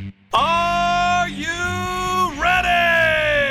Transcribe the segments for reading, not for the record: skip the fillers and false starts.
Are you ready?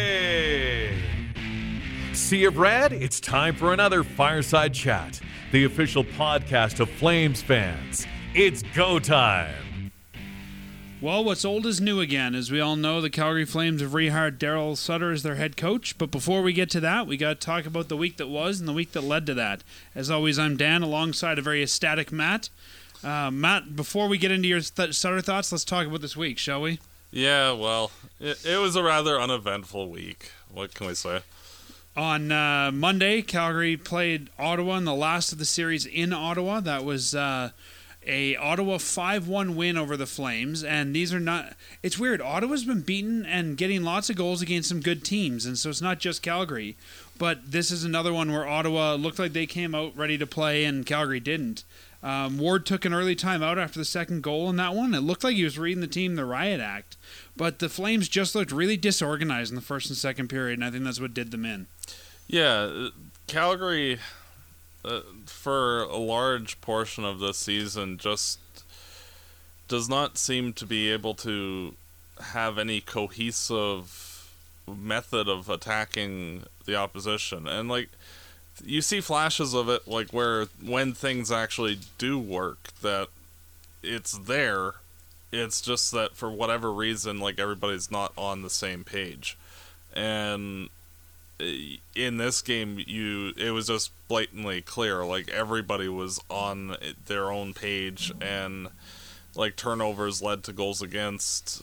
Sea of Red, it's time for another Fireside Chat, the official podcast of Flames fans. It's go time. Well, what's old is new again. As we all know, the Calgary Flames have rehired Daryl Sutter as their head coach. But before we get to that, we got to talk about the week that was and the week that led to that. As always, I'm Dan, alongside a very ecstatic Matt. Matt, before we get into your Sutter thoughts, let's talk about this week, shall we? Yeah, well, it was a rather uneventful week. What can we say? On Monday, Calgary played Ottawa in the last of the series in Ottawa. That was a Ottawa 5-1 win over the Flames, and these are not... It's weird. Ottawa's been beaten and getting lots of goals against some good teams, and so it's not just Calgary. But this is another one where Ottawa looked like they came out ready to play, and Calgary didn't. Ward took an early timeout after the second goal in that one. It looked like he was reading the team the riot act. But the Flames just looked really disorganized in the first and second period, and I think that's what did them in. Yeah, Calgary, for a large portion of this season, just does not seem to be able to have any cohesive method of attacking the opposition. And, like, you see flashes of it, like, where when things actually do work, that it's there. It's just that for whatever reason, like, everybody's not on the same page. And in this game, it was just blatantly clear, like, everybody was on their own page, and, like, turnovers led to goals against.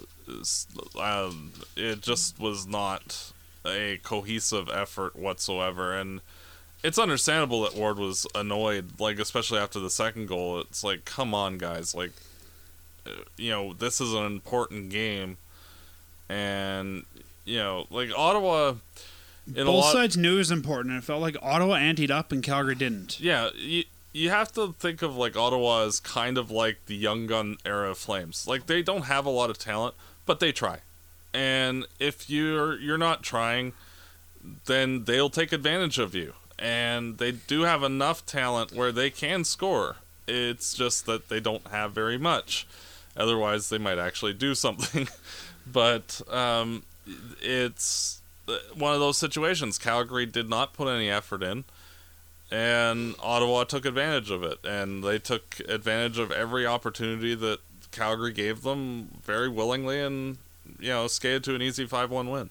It just was not a cohesive effort whatsoever, and it's understandable that Ward was annoyed, like, especially after the second goal. It's like, come on, guys, like, this is an important game, and, like, Ottawa... Both sides knew it was important, and it felt like Ottawa anteed up and Calgary didn't. Yeah, you have to think of, like, Ottawa as kind of like the Young Gun era of Flames. Like, they don't have a lot of talent, but they try. And if you're not trying, then they'll take advantage of you. And they do have enough talent where they can score. It's just that they don't have very much. Otherwise, they might actually do something. But it's one of those situations. Calgary did not put any effort in, and Ottawa took advantage of it. And they took advantage of every opportunity that Calgary gave them very willingly, and skated to an easy 5-1 win.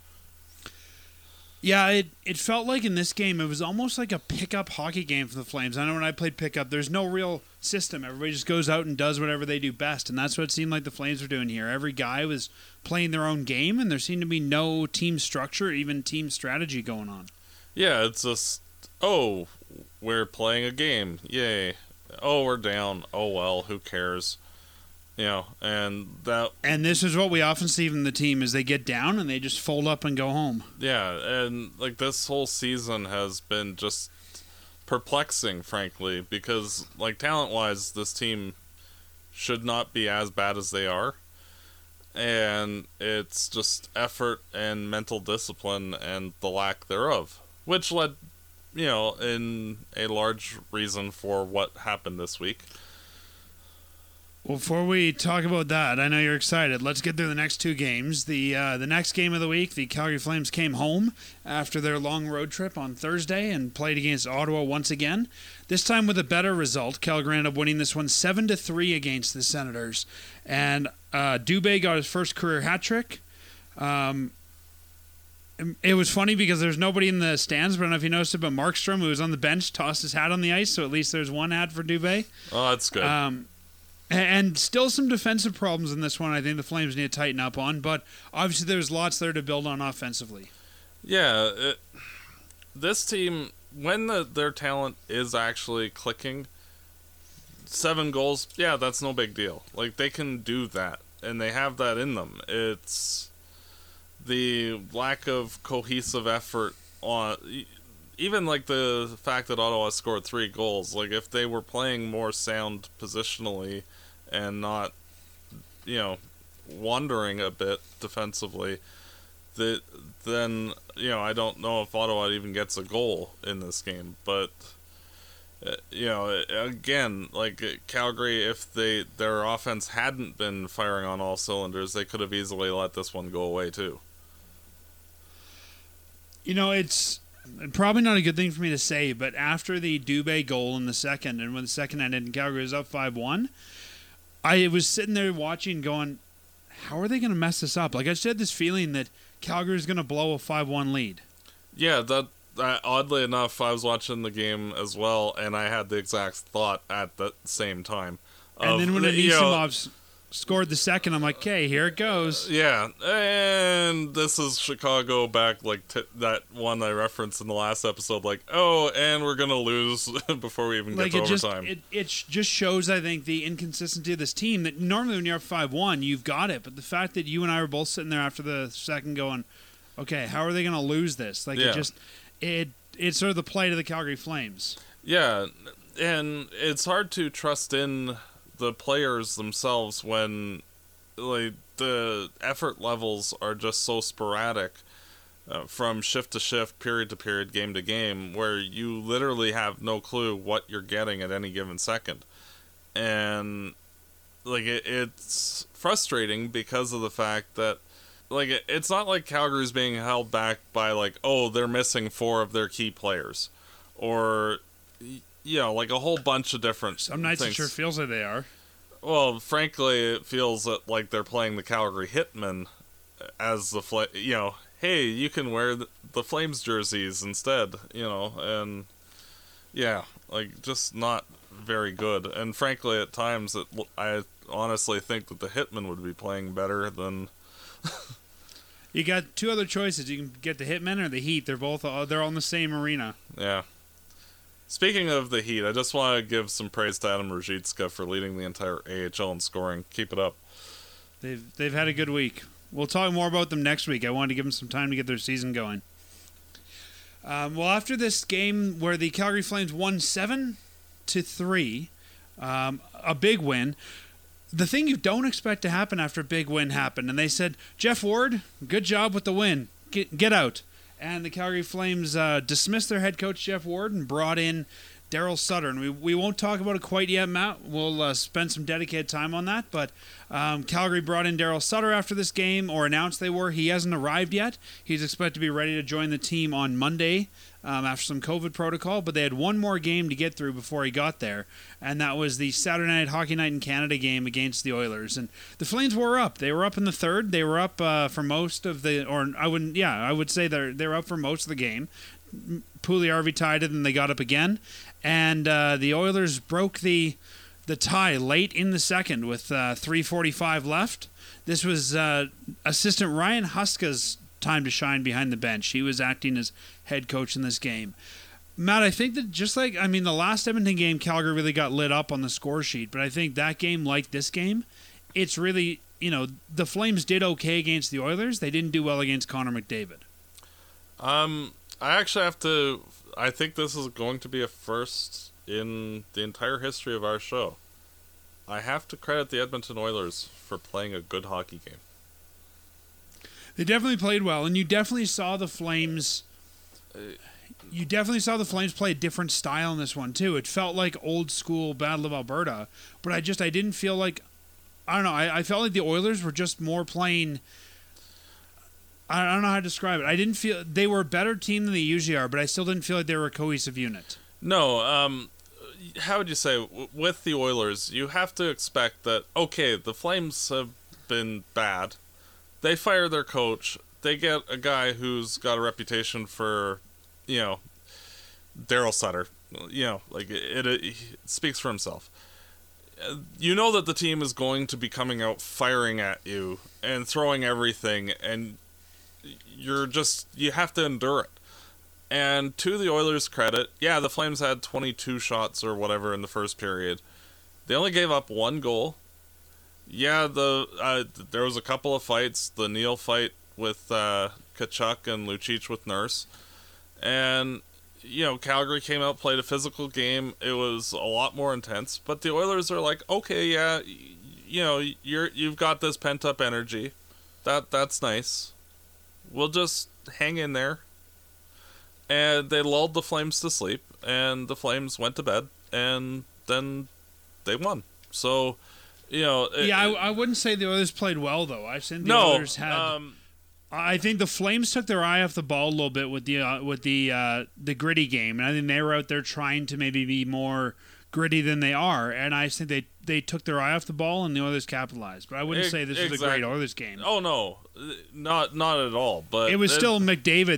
Yeah, it felt like in this game, it was almost like a pickup hockey game for the Flames. I know when I played pickup, there's no real system. Everybody just goes out and does whatever they do best, and that's what it seemed like the Flames were doing here. Every guy was playing their own game, and there seemed to be no team structure, even team strategy going on. Yeah, it's just, we're playing a game. Yay. Oh, we're down. Oh, well, who cares? And this is what we often see from the team is they get down and they just fold up and go home. Yeah, and like this whole season has been just perplexing, frankly, because like talent-wise, this team should not be as bad as they are, and it's just effort and mental discipline and the lack thereof, which led, in a large reason for what happened this week. Well, before we talk about that, I know you're excited. Let's get through the next two games. The next game of the week, the Calgary Flames came home after their long road trip on Thursday and played against Ottawa once again. This time with a better result. Calgary ended up winning this one 7-3 against the Senators. And Dubé got his first career hat trick. It was funny because there's nobody in the stands, but I don't know if you noticed it, but Markstrom, who was on the bench, tossed his hat on the ice, so at least there's one hat for Dubé. Oh, that's good. And still some defensive problems in this one I think the Flames need to tighten up on, but obviously there's lots there to build on offensively. Yeah, this team, when their talent is actually clicking, 7 goals, yeah, that's no big deal. Like, they can do that, and they have that in them. It's the lack of cohesive effort on... Even, like, the fact that Ottawa scored 3 goals, like, if they were playing more sound positionally and not, wandering a bit defensively, then, I don't know if Ottawa even gets a goal in this game. But, Again, like Calgary, if their offense hadn't been firing on all cylinders, they could have easily let this one go away too. It's probably not a good thing for me to say, but after the Dubé goal in the second, and when the second ended and Calgary was up 5-1, I was sitting there watching going, how are they going to mess this up? Like, I just had this feeling that Calgary is going to blow a 5-1 lead. Yeah, that oddly enough, I was watching the game as well, and I had the exact thought at the same time. And then when Anisimov scored the second, I'm like, okay, here it goes. Yeah, and this is Chicago back, like that one I referenced in the last episode, like, oh, and we're going to lose before we even get to overtime. It just shows, I think, the inconsistency of this team, that normally when you're up 5-1, you've got it, but the fact that you and I were both sitting there after the second going, okay, how are they going to lose this? Like, it's sort of the plight of the Calgary Flames. Yeah, and it's hard to trust in the players themselves when like the effort levels are just so sporadic from shift to shift, period to period, game to game, where you literally have no clue what you're getting at any given second. And like it's frustrating because of the fact that like it's not like Calgary's being held back by like, oh, they're missing 4 of their key players, or like a whole bunch of different Some nights things. It sure feels like they are. Well, frankly, it feels like they're playing the Calgary Hitmen as the hey, you can wear the Flames jerseys instead, and yeah, like just not very good. And frankly, at times, I honestly think that the Hitmen would be playing better than. You got 2 other choices. You can get the Hitmen or the Heat. They're all in the same arena. Yeah. Speaking of the Heat, I just want to give some praise to Adam Ruzicka for leading the entire AHL in scoring. Keep it up. They've had a good week. We'll talk more about them next week. I wanted to give them some time to get their season going. Well, after this game where the Calgary Flames won 7-3, a big win. The thing you don't expect to happen after a big win happened, and they said, Jeff Ward, good job with the win. Get out. And the Calgary Flames dismissed their head coach, Jeff Ward, and brought in Daryl Sutter. And we won't talk about it quite yet, Matt. We'll spend some dedicated time on that. But Calgary brought in Daryl Sutter after this game, or announced they were. He hasn't arrived yet. He's expected to be ready to join the team on Monday after some COVID protocol. But they had one more game to get through before he got there, and that was the Saturday Night Hockey Night in Canada game against the Oilers. And the Flames were up. They were up in the third. They were up for most of the, I would say they were up for most of the game. Puljujarvi tied it, and they got up again. And the Oilers broke the tie late in the second with 3:45 left. This was assistant Ryan Huska's time to shine behind the bench. He was acting as head coach in this game. Matt, I think that the last Edmonton game, Calgary really got lit up on the score sheet, but I think that game, like this game, it's really, the Flames did okay against the Oilers. They didn't do well against Connor McDavid. I think this is going to be a first in the entire history of our show. I have to credit the Edmonton Oilers for playing a good hockey game. They definitely played well, and you definitely saw the Flames. Play a different style in this one too. It felt like old school Battle of Alberta, but I didn't feel like, I don't know. I felt like the Oilers were just more playing. I don't know how to describe it. I didn't feel they were a better team than they usually are, but I still didn't feel like they were a cohesive unit. No, how would you say, with the Oilers, you have to expect that, okay, the Flames have been bad. They fire their coach. They get a guy who's got a reputation for, Daryl Sutter. It speaks for himself. You know that the team is going to be coming out firing at you and throwing everything, and you have to endure it. And to the Oilers' credit, yeah, the Flames had 22 shots or whatever in the first period. They only gave up 1 goal. Yeah, there was a couple of fights. The Neal fight with Tkachuk and Lucic with Nurse. And, Calgary came out, played a physical game. It was a lot more intense. But the Oilers are like, okay, yeah, you've got this pent-up energy. That's nice. We'll just hang in there. And they lulled the Flames to sleep. and the Flames went to bed, and then they won. So, I wouldn't say the Oilers played well, though. I think the Oilers had. I think the Flames took their eye off the ball a little bit with the gritty game, and I think they were out there trying to maybe be more gritty than they are, and I think they took their eye off the ball, and the Oilers capitalized. But I wouldn't say this was a great Oilers game. Oh no, not at all. But it was still McDavid.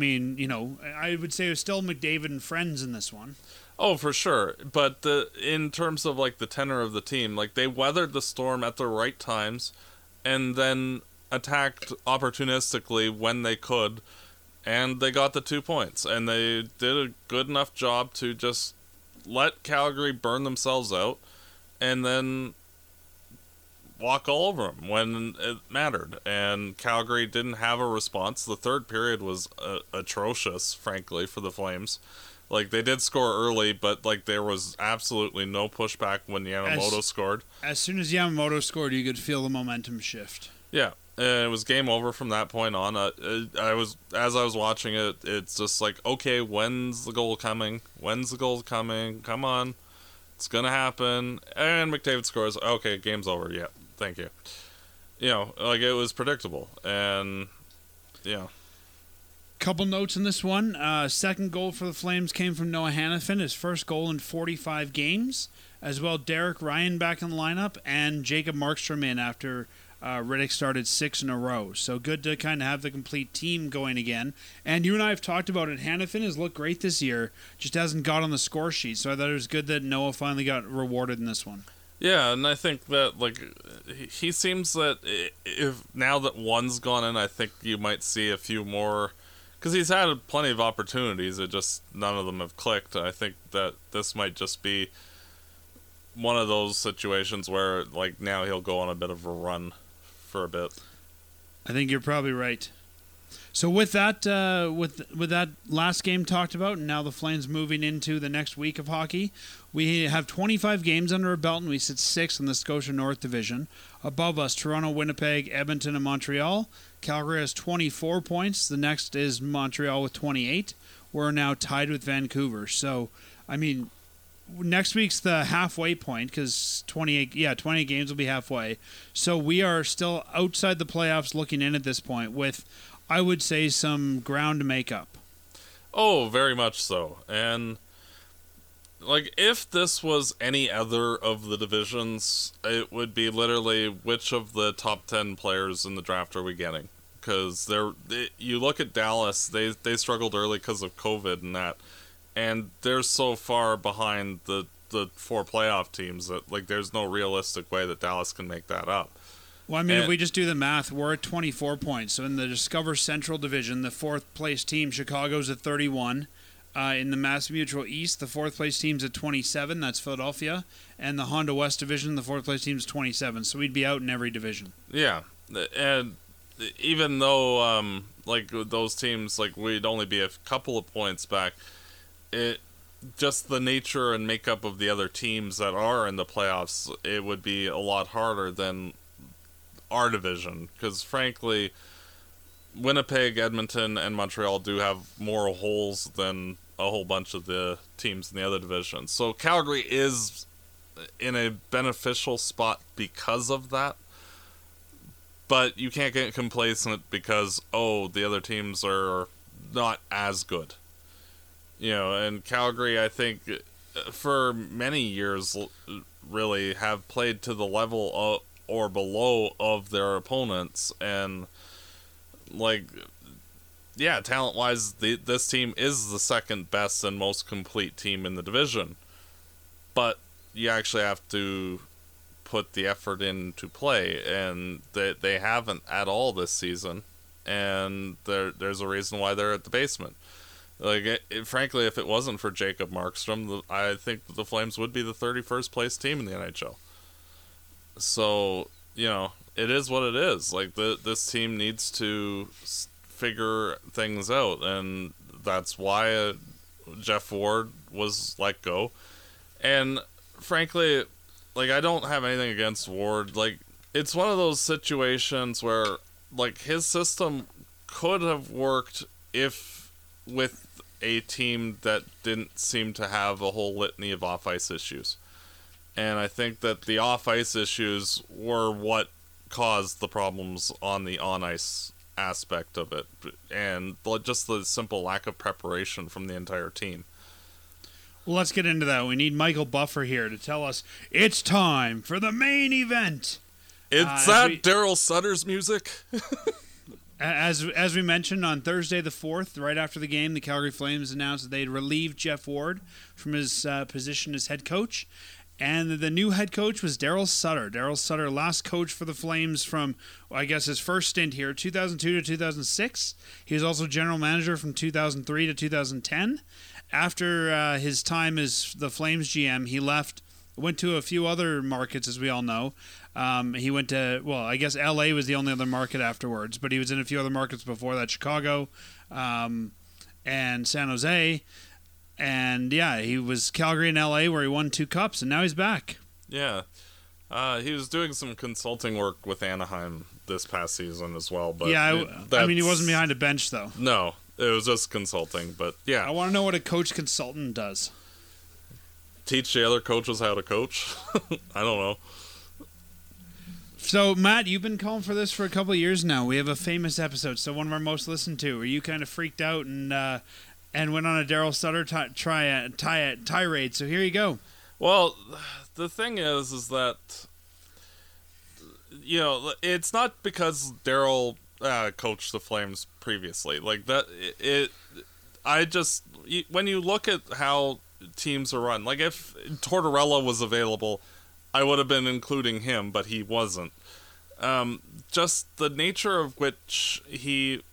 I would say it was still McDavid and friends in this one. Oh, for sure. But in terms of like the tenor of the team, like they weathered the storm at the right times, and then attacked opportunistically when they could, and they got the 2 points, and they did a good enough job to just let Calgary burn themselves out, and then walk all over them when it mattered. And Calgary didn't have a response. The third period was atrocious, frankly, for the Flames. Like, they did score early, but like there was absolutely no pushback when Yamamoto scored. As soon as Yamamoto scored, you could feel the momentum shift. Yeah. It was game over from that point on. As I was watching it, it's just like, okay, when's the goal coming? When's the goal coming? Come on, it's gonna happen. And McDavid scores. Okay, game's over. Yeah, thank you. Like it was predictable, and yeah. Couple notes in this one. Second goal for the Flames came from Noah Hanifin, his first goal in 45 games. As well, Derek Ryan back in the lineup, and Jacob Markstrom in after Riddick started 6 in a row. So good to kind of have the complete team going again. And you and I have talked about it. Hanifin has looked great this year, just hasn't got on the score sheet. So I thought it was good that Noah finally got rewarded in this one. Yeah, and I think that like he seems that if now that one's gone in, I think you might see a few more, because he's had plenty of opportunities. It just none of them have clicked. I think that this might just be one of those situations where like now he'll go on a bit of a run for a bit. I think you're probably right. So with that, with that last game talked about, and now the Flames moving into the next week of hockey, we have 25 games under our belt, and we sit 6th in the Scotia North Division. Above us, Toronto, Winnipeg, Edmonton, and Montreal. Calgary has 24 points. The next is Montreal with 28. We're now tied with Vancouver. So, I mean, next week's the halfway point because 28 games will be halfway. So we are still outside the playoffs looking in at this point with, I would say, some ground to make up. Oh, very much so. And like if this was any other of the divisions, it would be literally which of the top 10 players in the draft are we getting? Because you look at Dallas, they struggled early because of COVID and that. And they're so far behind the 4 playoff teams that like there's no realistic way that Dallas can make that up. Well, I mean, if we just do the math, we're at 24 points. So in the Discover Central Division, the 4th place team, Chicago's at 31. In the MassMutual East, the 4th place team's at 27. That's Philadelphia. And the Honda West Division, the 4th place team's 27. So we'd be out in every division. Yeah, and even though like those teams, like we'd only be a couple of points back. It just the nature and makeup of the other teams that are in the playoffs, it would be a lot harder than our division because frankly Winnipeg, Edmonton, and Montreal do have more holes than a whole bunch of the teams in the other divisions. So Calgary is in a beneficial spot because of that, but you can't get complacent because the other teams are not as good. And Calgary, I think, for many years, really have played to the level of, or below of their opponents. And, like, yeah, talent-wise, this team is the second best and most complete team in the division. But you actually have to put the effort in to play, and they haven't at all this season. And there's a reason why they're at the basement. Like, frankly, if it wasn't for Jacob Markstrom, I think the Flames would be the 31st place team in the NHL. So, it is what it is. Like, this team needs to figure things out, and that's why Jeff Ward was let go. And, frankly, like, I don't have anything against Ward. Like, it's one of those situations where, like, his system could have worked if with a team that didn't seem to have a whole litany of off-ice issues. And I think that the off-ice issues were what caused the problems on the on-ice aspect of it. And just the simple lack of preparation from the entire team. Well, let's get into that. We need Michael Buffer here to tell us it's time for the main event. It's that Daryl Sutter's music. As we mentioned on Thursday the 4th, right after the game, the Calgary Flames announced that they'd relieved Jeff Ward from his position as head coach. And the new head coach was Daryl Sutter. Daryl Sutter last coached for the Flames from, I guess, his first stint here, 2002 to 2006. He was also general manager from 2003 to 2010. After his time as the Flames GM, he went to a few other markets, as we all know. He went to, well, I guess LA was the only other market afterwards, but he was in a few other markets before that, Chicago and San Jose. And yeah, he was Calgary and LA where he won 2 cups, and now he's back. Yeah. He was doing some consulting work with Anaheim this past season as well. But yeah, I mean, he wasn't behind a bench, though. No, it was just consulting, but yeah. I want to know what a coach consultant does. Teach the other coaches how to coach? I don't know. So, Matt, you've been calling for this for a couple of years now. We have a famous episode, so one of our most listened to, where you kind of freaked out and went on a Daryl Sutter tirade. So here you go. Well, the thing is that, you know, it's not because Daryl coached the Flames previously. Like that, when you look at how teams are run, like if Tortorella was available, I would have been including him, but he wasn't. Just the nature of which he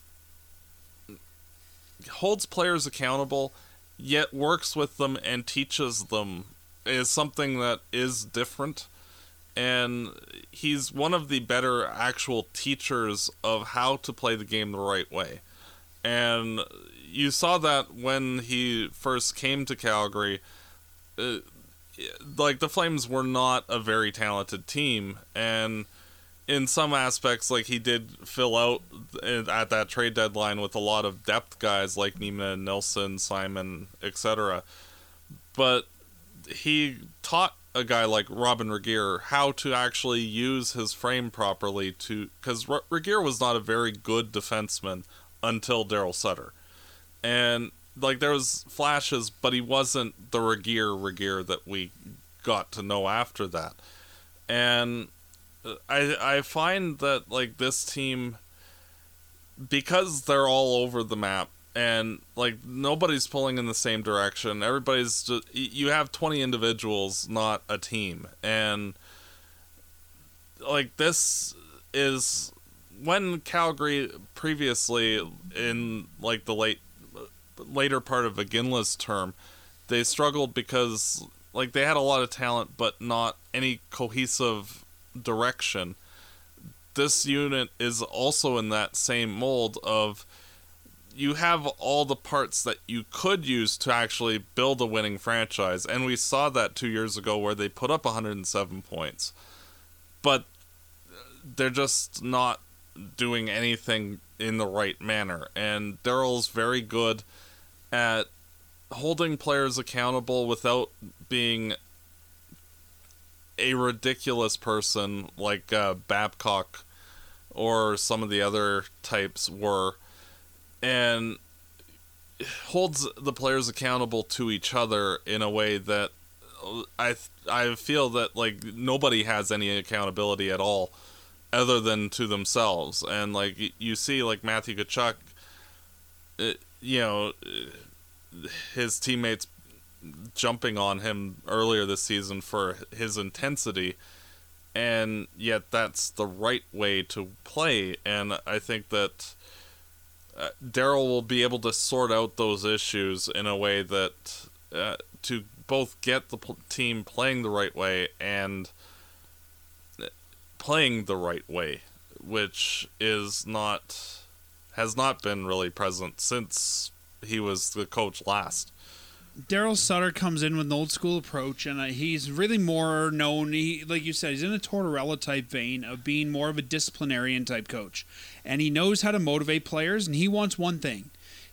holds players accountable, yet works with them and teaches them is something that is different. And he's one of the better actual teachers of how to play the game the right way. And you saw that when he first came to Calgary. Like, the Flames were not a very talented team, and in some aspects, like, he did fill out at that trade deadline with a lot of depth guys like Neiman, Nilsson, Simon, etc. But he taught a guy like Robin Regehr how to actually use his frame properly because Regehr was not a very good defenseman until Daryl Sutter. And like, there was flashes, but he wasn't the Regehr that we got to know after that. And I find that, like, this team, because they're all over the map, and, like, nobody's pulling in the same direction, everybody's just, you have 20 individuals, not a team. And, like, this is, when Calgary previously, in, like, the later part of Iginla's term, they struggled because, like, they had a lot of talent but not any cohesive direction. This unit is also in that same mold of, you have all the parts that you could use to actually build a winning franchise, and we saw that 2 years ago where they put up 107 points, but they're just not doing anything in the right manner. And Daryl's very good at holding players accountable without being a ridiculous person like Babcock or some of the other types were, and holds the players accountable to each other in a way that I feel that, like, nobody has any accountability at all other than to themselves. And, like, you see, like, Matthew Tkachuk, you know, his teammates jumping on him earlier this season for his intensity, and yet that's the right way to play. And I think that Daryl will be able to sort out those issues in a way that to both get the team playing the right way and playing the right way, which has not been really present since he was the coach last. Daryl Sutter comes in with an old school approach, and he's really more known, like you said, he's in a Tortorella type vein of being more of a disciplinarian type coach. And he knows how to motivate players, and he wants one thing.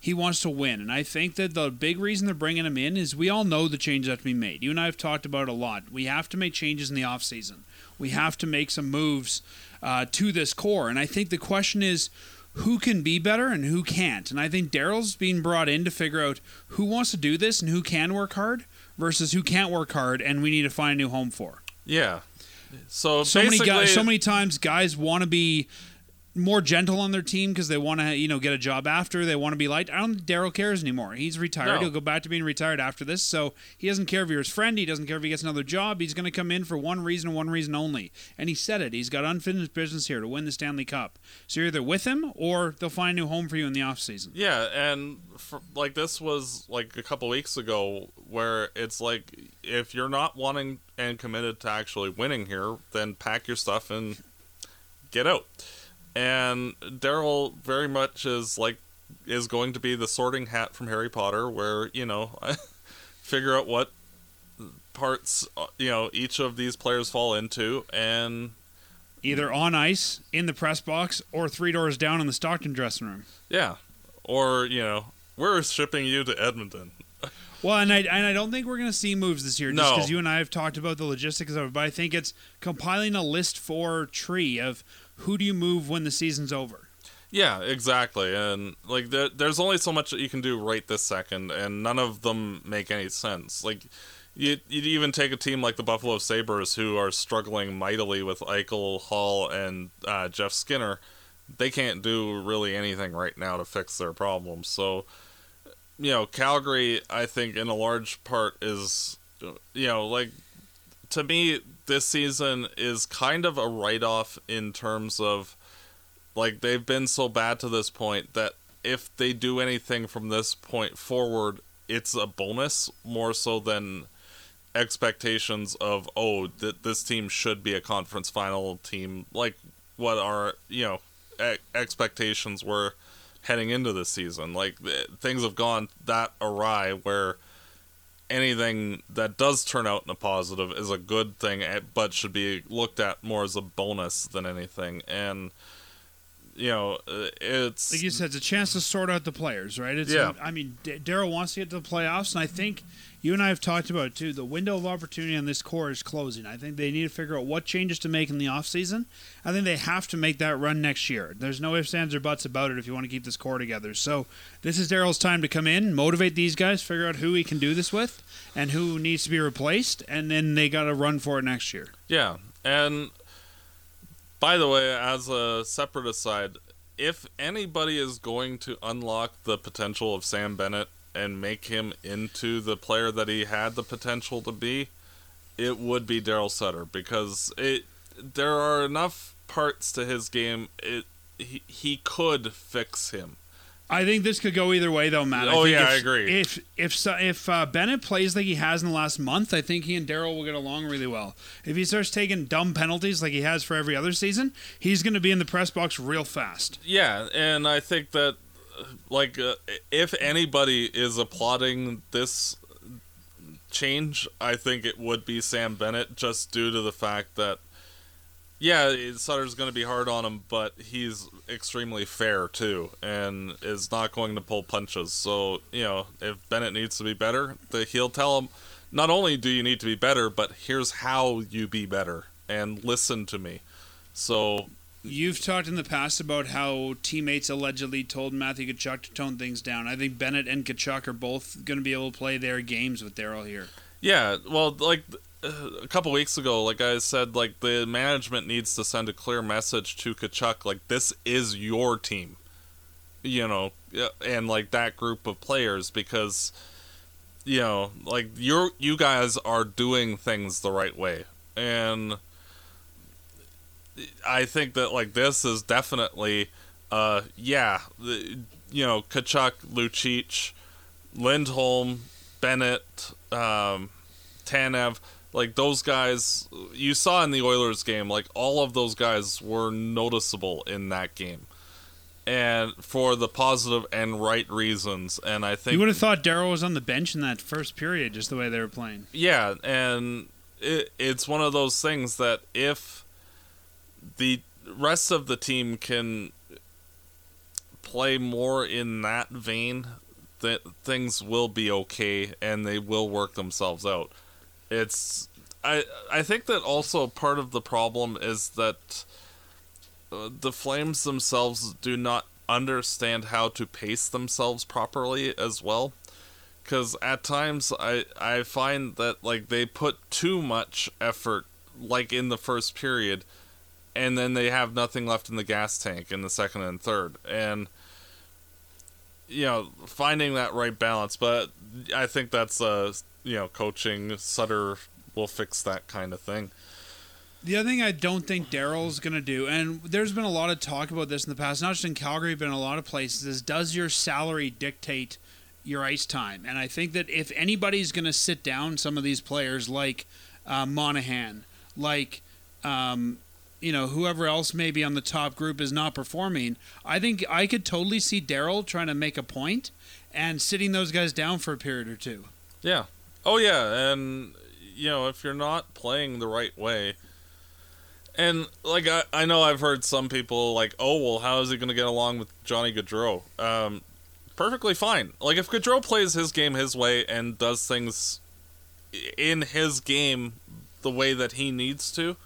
He wants to win. And I think that the big reason they're bringing him in is we all know the changes have to be made. You and I have talked about it a lot. We have to make changes in the offseason. We have to make some moves to this core. And I think the question is, who can be better and who can't? And I think Daryl's being brought in to figure out who wants to do this and who can work hard versus who can't work hard and we need to find a new home for. Yeah. So many times guys want to be more gentle on their team because they want to, get a job after. They want to be liked. I don't think Daryl cares anymore. He's retired. No. He'll go back to being retired after this. So he doesn't care if you're his friend. He doesn't care if he gets another job. He's going to come in for one reason only. And he said it. He's got unfinished business here to win the Stanley Cup. So you're either with him or they'll find a new home for you in the offseason. Yeah, and this was like a couple weeks ago where it's like, if you're not wanting and committed to actually winning here, then pack your stuff and get out. And Daryl very much is going to be the Sorting Hat from Harry Potter, where, figure out what parts, each of these players fall into, and either on ice, in the press box, or 3 doors down in the Stockton dressing room. Yeah. Or, we're shipping you to Edmonton. Well, and I don't think we're going to see moves this year, just No. because you and I have talked about the logistics of it, but I think it's compiling a list for Tree of who do you move when the season's over. Yeah, exactly. And, there's only so much that you can do right this second, and none of them make any sense. You'd even take a team like the Buffalo Sabres, who are struggling mightily with Eichel, Hall, and Jeff Skinner. They can't do really anything right now to fix their problems. So, Calgary, I think, in a large part is, to me, this season is kind of a write-off in terms of, they've been so bad to this point that if they do anything from this point forward, it's a bonus more so than expectations of, this team should be a conference final team, like what our, expectations were heading into this season. Things have gone that awry where anything that does turn out in a positive is a good thing, but should be looked at more as a bonus than anything. And it's like you said, it's a chance to sort out the players, right? Daryl wants to get to the playoffs, and I think you and I have talked about it too. The window of opportunity on this core is closing. I think they need to figure out what changes to make in the offseason. I think they have to make that run next year. There's no ifs, ands, or buts about it if you want to keep this core together. So this is Daryl's time to come in, motivate these guys, figure out who he can do this with, and who needs to be replaced, and then they got to run for it next year. Yeah, and by the way, as a separate aside, if anybody is going to unlock the potential of Sam Bennett and make him into the player that he had the potential to be, it would be Daryl Sutter, because there are enough parts to his game. He could fix him. I think this could go either way, though, Matt. I agree. If Bennett plays like he has in the last month, I think he and Daryl will get along really well. If he starts taking dumb penalties like he has for every other season, he's going to be in the press box real fast. Yeah, and I think that, if anybody is applauding this change, I think it would be Sam Bennett, just due to the fact that, Sutter's going to be hard on him, but he's extremely fair, too, and is not going to pull punches. So, if Bennett needs to be better, he'll tell him, not only do you need to be better, but here's how you be better, and listen to me. So, you've talked in the past about how teammates allegedly told Matthew Tkachuk to tone things down. I think Bennett and Tkachuk are both going to be able to play their games with Daryl here. Yeah, well, a couple weeks ago, like I said, the management needs to send a clear message to Tkachuk, this is your team, and that group of players, because, you guys are doing things the right way. And I think that, this is definitely, Tkachuk, Lucic, Lindholm, Bennett, Tanev, those guys, you saw in the Oilers game, all of those guys were noticeable in that game. And for the positive and right reasons. And I think... You would have thought Daryl was on the bench in that first period, just the way they were playing. Yeah, and it's one of those things that if the rest of the team can play more in that vein, that things will be okay and they will work themselves out. I think that also part of the problem is that the Flames themselves do not understand how to pace themselves properly as well. Because at times I find that like they put too much effort like in the first period, and then they have nothing left in the gas tank in the second and third. And finding that right balance, but I think that's coaching. Sutter will fix that kind of thing. The other thing I don't think Daryl's going to do, and there's been a lot of talk about this in the past, not just in Calgary, but in a lot of places, is does your salary dictate your ice time? And I think that if anybody's going to sit down some of these players like Monahan, like whoever else maybe on the top group is not performing, I think I could totally see Daryl trying to make a point and sitting those guys down for a period or two. Yeah. Oh yeah, and if you're not playing the right way, and like I know I've heard some people like, oh well, how is he going to get along with Johnny Gaudreau? Perfectly fine. Like if Gaudreau plays his game his way and does things in his game the way that he needs to,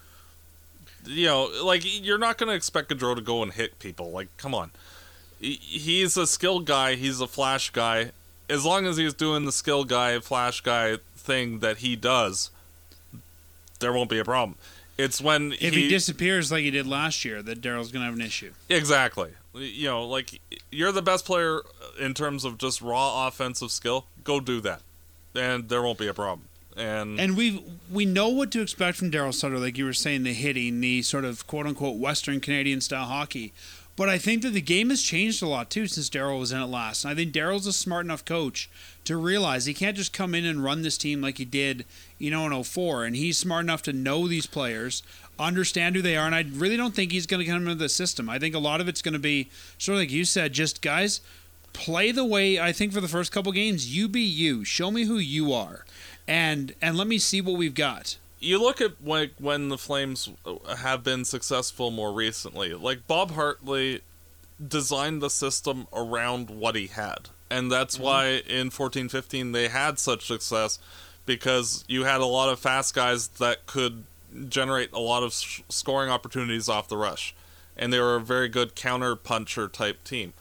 like you're not going to expect Gaudreau to go and hit people. Like, come on. He's a skill guy. He's a flash guy. As long as he's doing the skill guy, flash guy thing that he does, there won't be a problem. It's when if he disappears like he did last year that Daryl's going to have an issue. Exactly. Like you're the best player in terms of just raw offensive skill. Go do that, and there won't be a problem. And we know what to expect from Daryl Sutter, like you were saying, the hitting, the sort of quote unquote Western Canadian style hockey. But I think that the game has changed a lot too since Daryl was in it last. And I think Daryl's a smart enough coach to realize he can't just come in and run this team like he did, in 2004. And he's smart enough to know these players, understand who they are. And I really don't think he's going to come into the system. I think a lot of it's going to be sort of like you said, just guys, play the way I think for the first couple games, you be you. Show me who you are. And let me see what we've got. You look at when the Flames have been successful more recently. Like Bob Hartley designed the system around what he had. And that's why in 14-15 they had such success, because you had a lot of fast guys that could generate a lot of scoring opportunities off the rush. And they were a very good counter-puncher type team.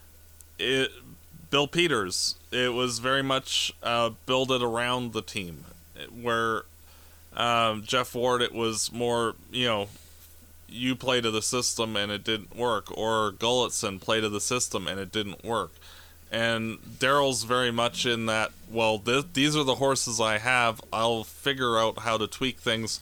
Bill Peters, it was very much build it around the team. Where Jeff Ward, it was more, you play to the system and it didn't work. Or Gulletson play to the system and it didn't work. And Daryl's very much in that, well, these are the horses I have. I'll figure out how to tweak things.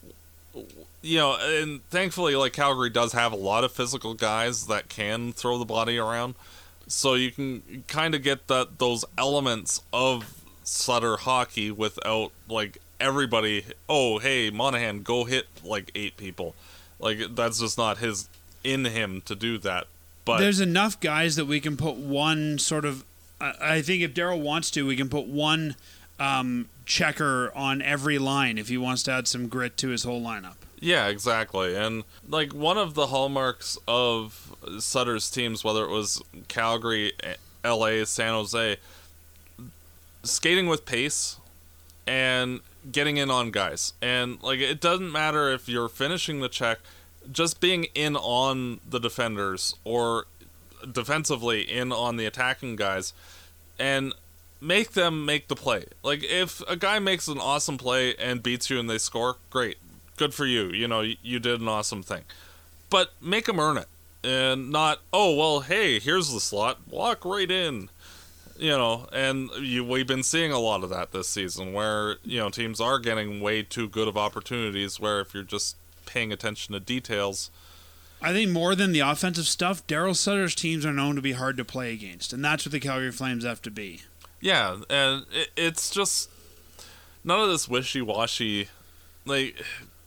And thankfully, like, Calgary does have a lot of physical guys that can throw the body around. So you can kind of get those elements of Sutter hockey without, like, everybody, oh, hey, Monahan, go hit, like, 8 people. Like, that's just not in him to do that. But there's enough guys that we can put one sort of, I think if Daryl wants to, we can put one checker on every line if he wants to add some grit to his whole lineup. Yeah, exactly. And, like, one of the hallmarks of Sutter's teams, whether it was Calgary, LA, San Jose, skating with pace and getting in on guys. And, like, it doesn't matter if you're finishing the check, just being in on the defenders or defensively in on the attacking guys and make them make the play. Like, if a guy makes an awesome play and beats you and they score, great. Good for you. You did an awesome thing. But make them earn it. And not, oh, well, hey, here's the slot. Walk right in. And we've been seeing a lot of that this season where, teams are getting way too good of opportunities where if you're just paying attention to details. I think more than the offensive stuff, Daryl Sutter's teams are known to be hard to play against. And that's what the Calgary Flames have to be. Yeah, and it's just none of this wishy-washy, like...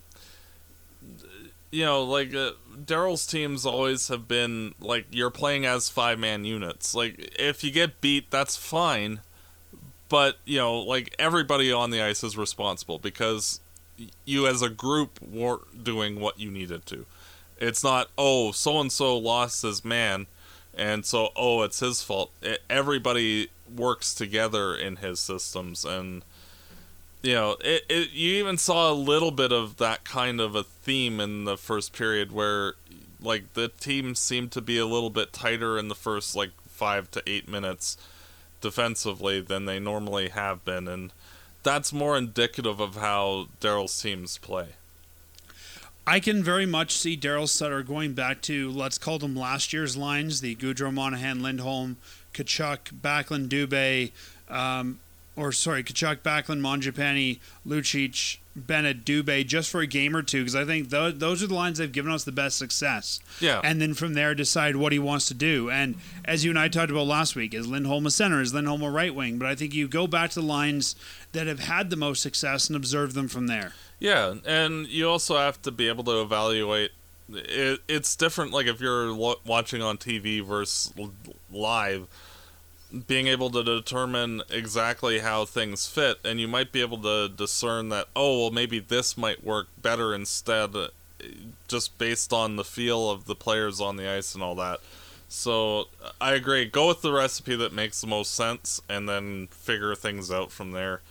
Daryl's teams always have been, like, you're playing as 5-man units. Like, if you get beat, that's fine. But, everybody on the ice is responsible because you as a group weren't doing what you needed to. It's not, oh, so-and-so lost his man, and so it's his fault. Everybody works together in his systems, and you even saw a little bit of that kind of a theme in the first period, where like the team seemed to be a little bit tighter in the first like 5 to 8 minutes defensively than they normally have been, and that's more indicative of how Daryl's teams play. I can very much see Daryl Sutter going back to, let's call them last year's lines, the Gaudreau, Monahan, Lindholm, Tkachuk, Backlund, Dubé, Tkachuk, Backlund, Mangiapane, Lucic, Bennett, Dubé, just for a game or two, because I think those are the lines that have given us the best success. Yeah. And then from there, decide what he wants to do. And as you and I talked about last week, is Lindholm a center? Is Lindholm a right wing? But I think you go back to the lines that have had the most success and observe them from there. Yeah, and you also have to be able to evaluate. It's different, like if you're watching on TV versus live, being able to determine exactly how things fit, and you might be able to discern that, maybe this might work better instead, just based on the feel of the players on the ice and all that. So I agree. Go with the recipe that makes the most sense, and then figure things out from there.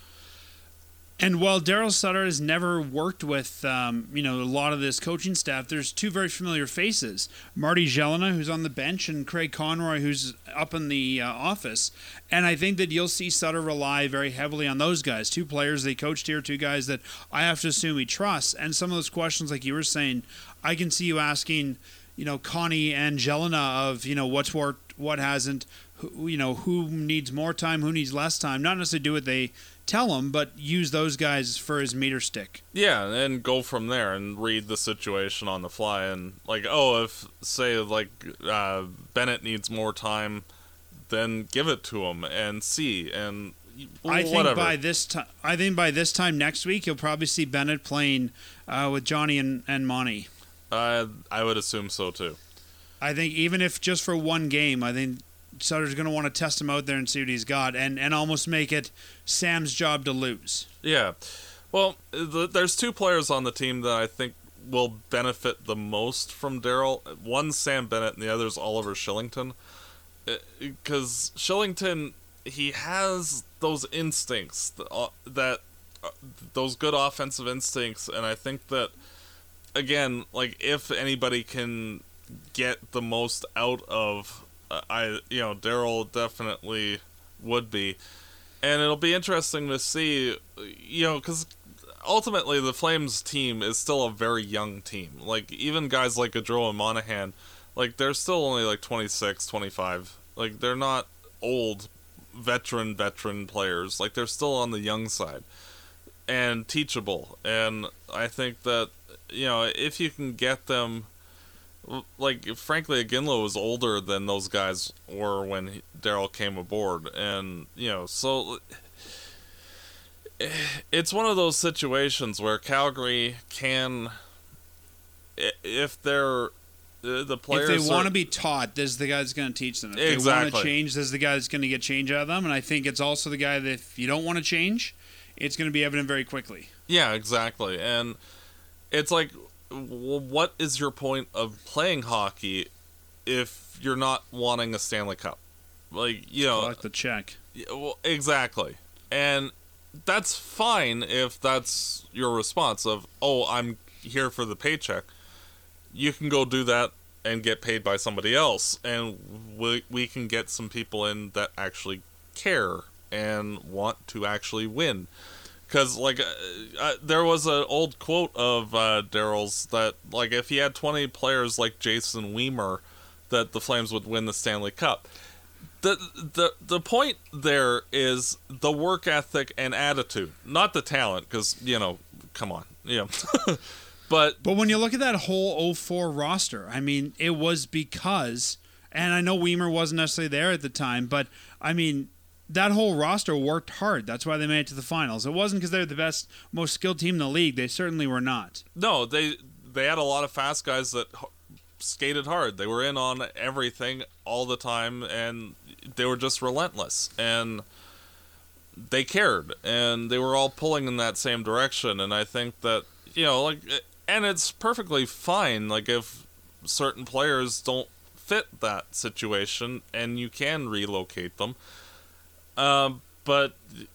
And while Daryl Sutter has never worked with, a lot of this coaching staff, there's two very familiar faces. Marty Gelinas, who's on the bench, and Craig Conroy, who's up in the office. And I think that you'll see Sutter rely very heavily on those guys. Two players they coached here, two guys that I have to assume he trusts. And some of those questions, like you were saying, I can see you asking, Connie and Gelinas of, what's worked, what hasn't, who needs more time, who needs less time. Not necessarily do what they tell him, but use those guys for his meter stick. Yeah, and go from there and read the situation on the fly. And if say Bennett needs more time, then give it to him and see. And I think whatever. by this time next week, you'll probably see Bennett playing with Johnny and Monty. I would assume so too. I think even if just for one game, I think Sutter's going to want to test him out there and see what he's got, and almost make it Sam's job to lose. Yeah. Well, there's two players on the team that I think will benefit the most from Daryl. One's Sam Bennett, and the other's Oliver Shillington. Because Shillington, he has those instincts, those good offensive instincts, and I think that, again, if anybody can get the most out of Daryl definitely would be. And it'll be interesting to see, because ultimately the Flames team is still a very young team. Even guys like Gaudreau and Monahan, they're still only 26, 25. They're not old, veteran players. They're still on the young side and teachable. And I think that, if you can get them, frankly, Iginla was older than those guys were when Daryl came aboard, and so it's one of those situations where Calgary can, if they're the players, if they want to be taught, this is the guy that's going to teach them. If they want to change, this is the guy that's going to get change out of them. And I think it's also the guy that if you don't want to change, it's going to be evident very quickly. Yeah, exactly, and it's what is your point of playing hockey if you're not wanting a Stanley Cup? Collect the check. Well, exactly. And that's fine if that's your response of, I'm here for the paycheck. You can go do that and get paid by somebody else, and we can get some people in that actually care and want to actually win. Because, there was an old quote of Daryl's that, if he had 20 players like Jason Weimer, that the Flames would win the Stanley Cup. The point there is the work ethic and attitude, not the talent, because, come on. But when you look at that whole 04 roster, I mean, it was because, and I know Weimer wasn't necessarily there at the time, but, I mean, that whole roster worked hard. That's why they made it to the finals. It wasn't because they're the best, most skilled team in the league. They certainly were not. No, they had a lot of fast guys that skated hard. They were in on everything all the time, and they were just relentless. And they cared, and they were all pulling in that same direction. And I think that, and it's perfectly fine, if certain players don't fit that situation, and you can relocate them. But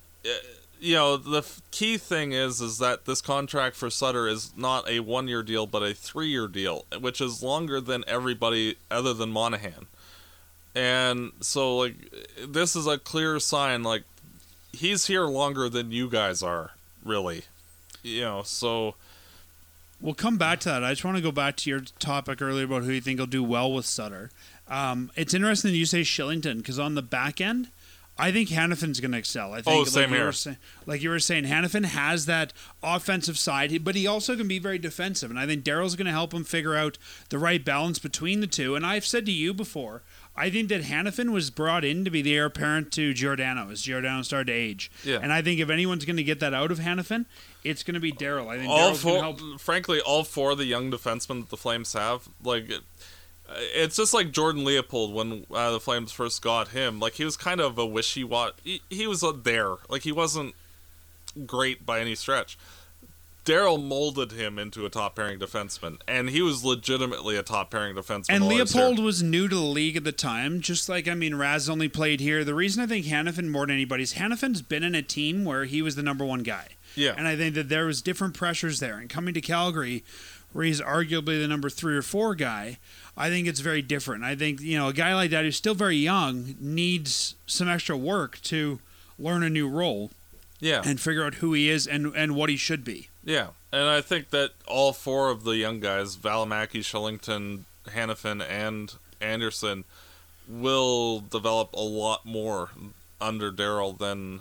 the key thing is that this contract for Sutter is not a 1-year deal, but a 3-year deal, which is longer than everybody other than Monahan. And so, like, this is a clear sign, like, he's here longer than you guys are, really. So... We'll come back to that. I just want to go back to your topic earlier about who you think will do well with Sutter. It's interesting that you say Shillington, because on the back end, I think Hannafin's going to excel. I think, same here. Like you were saying, Hannafin has that offensive side, but he also can be very defensive. And I think Daryl's going to help him figure out the right balance between the two. And I've said to you before, I think that Hannafin was brought in to be the heir apparent to Giordano as Giordano started to age. Yeah. And I think if anyone's going to get that out of Hannafin, it's going to be Daryl. I think Daryl's going to help. Frankly, all 4 of the young defensemen that the Flames have, like, it's just like Jordan Leopold when the Flames first got him. Like, he was kind of a wishy-washy. He was there. Like, he wasn't great by any stretch. Daryl molded him into a top-pairing defenseman, and he was legitimately a top-pairing defenseman. And Leopold was new to the league at the time, just like, Raz only played here. The reason I think Hannafin more than anybody is Hannafin's been in a team where he was the number 1 guy. Yeah. And I think that there was different pressures there. And coming to Calgary, where he's arguably the number 3 or 4 guy, I think it's very different. I think, a guy like that who's still very young needs some extra work to learn a new role. Yeah. And figure out who he is and what he should be. Yeah, and I think that all 4 of the young guys, Valimaki, Shillington, Hannafin, and Anderson, will develop a lot more under Daryl than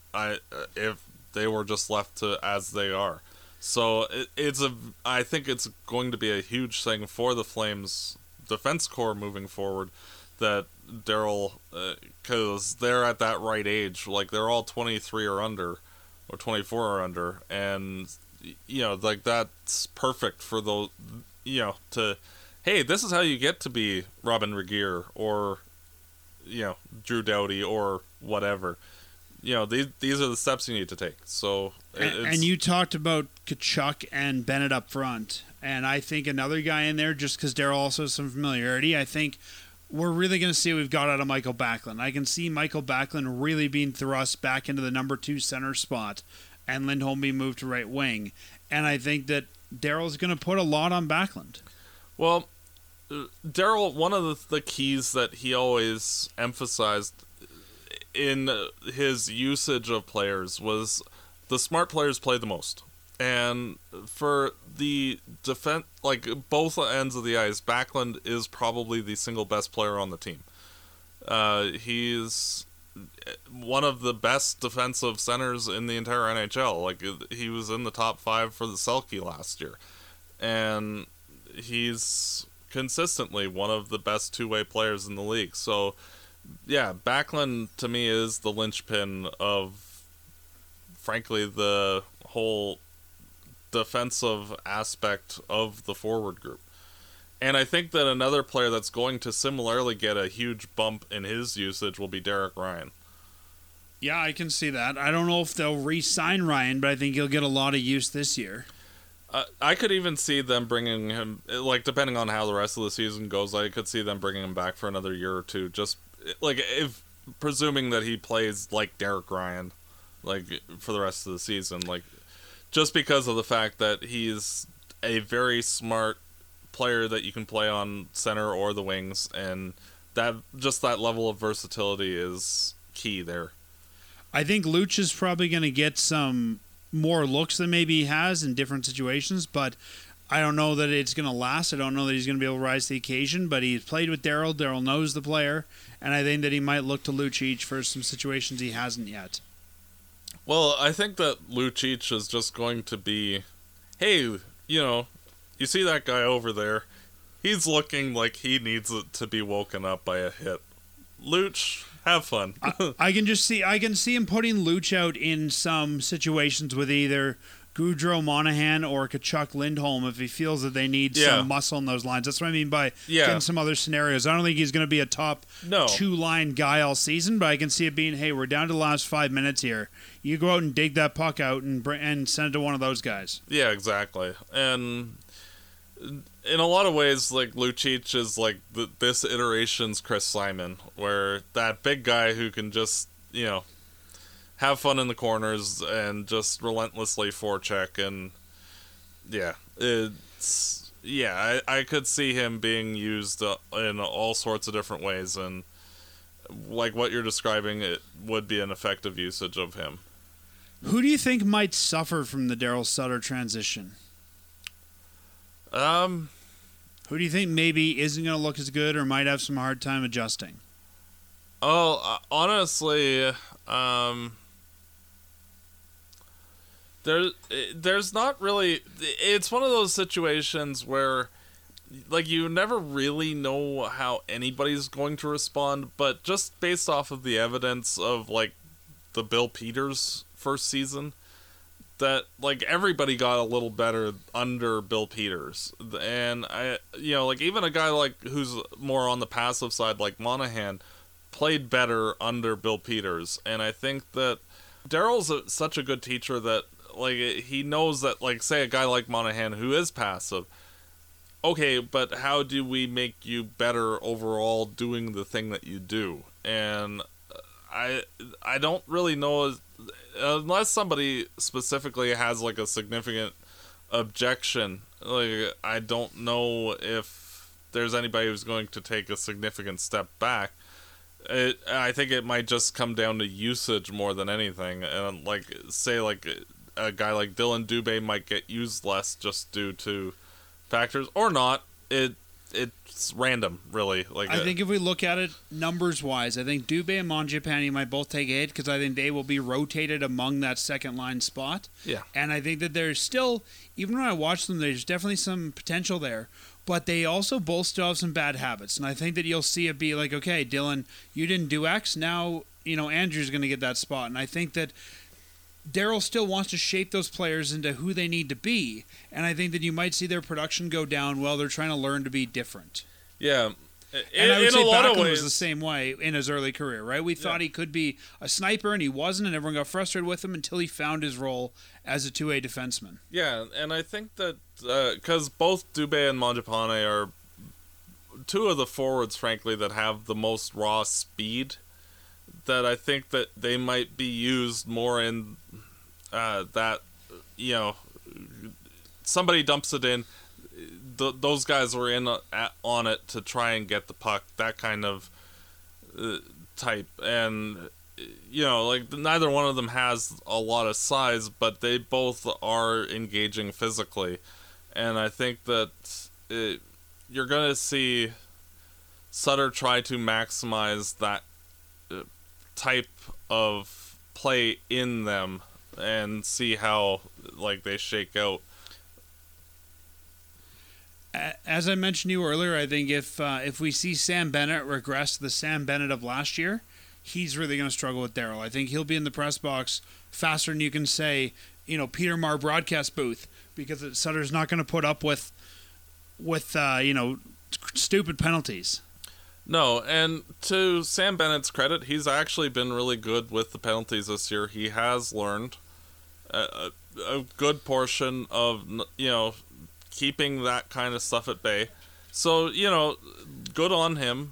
if they were just left to as they are. So I think it's going to be a huge thing for the Flames defense core moving forward, that Daryl, because they're at that right age, like they're all 23 or under, or 24 or under, and like that's perfect for those, hey, this is how you get to be Robin Regeer or, Drew Doughty or whatever. These are the steps you need to take. So, and you talked about Tkachuk and Bennett up front, and I think another guy in there, just because Daryl also has some familiarity, I think we're really going to see what we've got out of Michael Backlund. I can see Michael Backlund really being thrust back into the number 2 center spot, and Lindholm being moved to right wing. And I think that Daryl's going to put a lot on Backlund. Well, Daryl, one of the keys that he always emphasized in his usage of players was the smart players play the most. And for the defense, like both ends of the ice, Backlund is probably the single best player on the team. He's one of the best defensive centers in the entire NHL. Like, he was in the top 5 for the Selke last year. And he's consistently one of the best two-way players in the league. So, yeah, Backlund to me is the linchpin of, frankly, the whole defensive aspect of the forward group. And I think that another player that's going to similarly get a huge bump in his usage will be Derek Ryan. Yeah, I can see that. I don't know if they'll re-sign Ryan, but I think he'll get a lot of use this year. I could even see them bringing him, like, depending on how the rest of the season goes, I could see them bringing him back for another year or two. Just, like, if presuming that he plays like Derek Ryan, like, for the rest of the season. Like, just because of the fact that he's a very smart player that you can play on center or the wings, and that just that level of versatility is key there. I think Luch is probably going to get some more looks than maybe he has in different situations, but I don't know that it's going to last. I don't know that he's going to be able to rise to the occasion, but he's played with Daryl. Daryl knows the player, and I think that he might look to Lucic for some situations he hasn't yet. Well, I think that Lucic is just going to be, hey, you see that guy over there? He's looking like he needs to be woken up by a hit. Luch, have fun. I can see him putting Luch out in some situations with either Gaudreau, Monahan, or Tkachuk, Lindholm if he feels that they need some muscle in those lines. That's what I mean by getting some other scenarios. I don't think he's going to be a top two-line guy all season, but I can see it being, hey, we're down to the last 5 minutes here. You go out and dig that puck out and send it to one of those guys. Yeah, exactly. And in a lot of ways, like, Lucic is like this iteration's Chris Simon, where that big guy who can just, have fun in the corners and just relentlessly forecheck, and I could see him being used in all sorts of different ways, and like what you're describing, it would be an effective usage of him. Who do you think might suffer from the Daryl Sutter transition? Who do you think maybe isn't going to look as good or might have some hard time adjusting? Oh, honestly, there's not really. It's one of those situations where, like, you never really know how anybody's going to respond, but just based off of the evidence of, like, the Bill Peters first season, that, like, everybody got a little better under Bill Peters. And like, even a guy like who's more on the passive side, like Monahan, played better under Bill Peters. And I think that Daryl's such a good teacher that, like, he knows that, like, say a guy like Monahan who is passive, okay, but how do we make you better overall doing the thing that you do? And I don't really know, unless somebody specifically has, like, a significant objection, like, I don't know if there's anybody who's going to take a significant step back. I think it might just come down to usage more than anything. And, like, say, like, a guy like Dylan Dubé might get used less just due to factors, or not. It's random, really. Like, I think if we look at it numbers-wise, I think Dubé and Mangiapane might both take a hit because I think they will be rotated among that second-line spot. Yeah. And I think that there's still, even when I watch them, there's definitely some potential there. But they also both still have some bad habits. And I think that you'll see it be like, okay, Dylan, you didn't do X, now, Andrew's going to get that spot. And I think that Daryl still wants to shape those players into who they need to be, and I think that you might see their production go down while they're trying to learn to be different. Yeah, and I would say a lot of Backlund ways was the same way in his early career, right? We thought he could be a sniper, and he wasn't, and everyone got frustrated with him until he found his role as a 2A defenseman. Yeah, and I think that because both Dubé and Mangiapane are two of the forwards, frankly, that have the most raw speed, that I think that they might be used more in that, somebody dumps it in, those guys were in on it to try and get the puck, that kind of type. And, like, neither one of them has a lot of size, but they both are engaging physically. And I think that you're going to see Sutter try to maximize that type of play in them and see how, like, they shake out. As I mentioned to you earlier, I think if we see Sam Bennett regress to the Sam Bennett of last year, he's really going to struggle with Daryl. I think he'll be in the press box faster than you can say, Peter Marr broadcast booth, because Sutter's not going to put up with stupid penalties. No, and to Sam Bennett's credit, he's actually been really good with the penalties this year. He has learned a good portion of, keeping that kind of stuff at bay. So, good on him.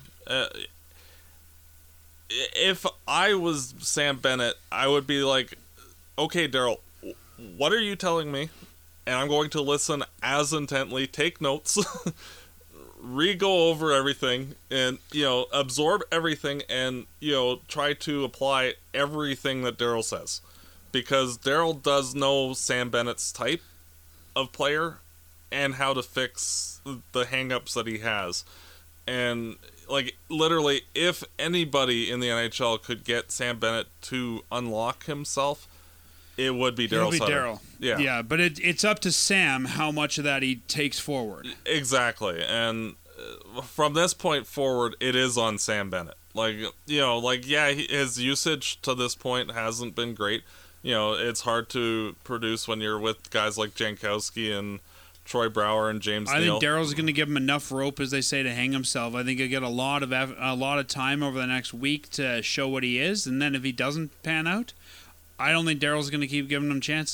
If I was Sam Bennett, I would be like, okay, Daryl, what are you telling me? And I'm going to listen as intently, take notes, re-go over everything, and, absorb everything, and, try to apply everything that Daryl says. Because Daryl does know Sam Bennett's type of player and how to fix the hang-ups that he has. And, like, literally, if anybody in the NHL could get Sam Bennett to unlock himself, it would be Daryl Sutter. Daryl. Yeah, but it's up to Sam how much of that he takes forward. Exactly. And from this point forward, it is on Sam Bennett. Like, his usage to this point hasn't been great. It's hard to produce when you're with guys like Jankowski and Troy Brouwer and James Neal. I think Daryl's going to give him enough rope, as they say, to hang himself. I think he'll get a lot of time over the next week to show what he is, and then if he doesn't pan out, I don't think Daryl's going to keep giving him chances.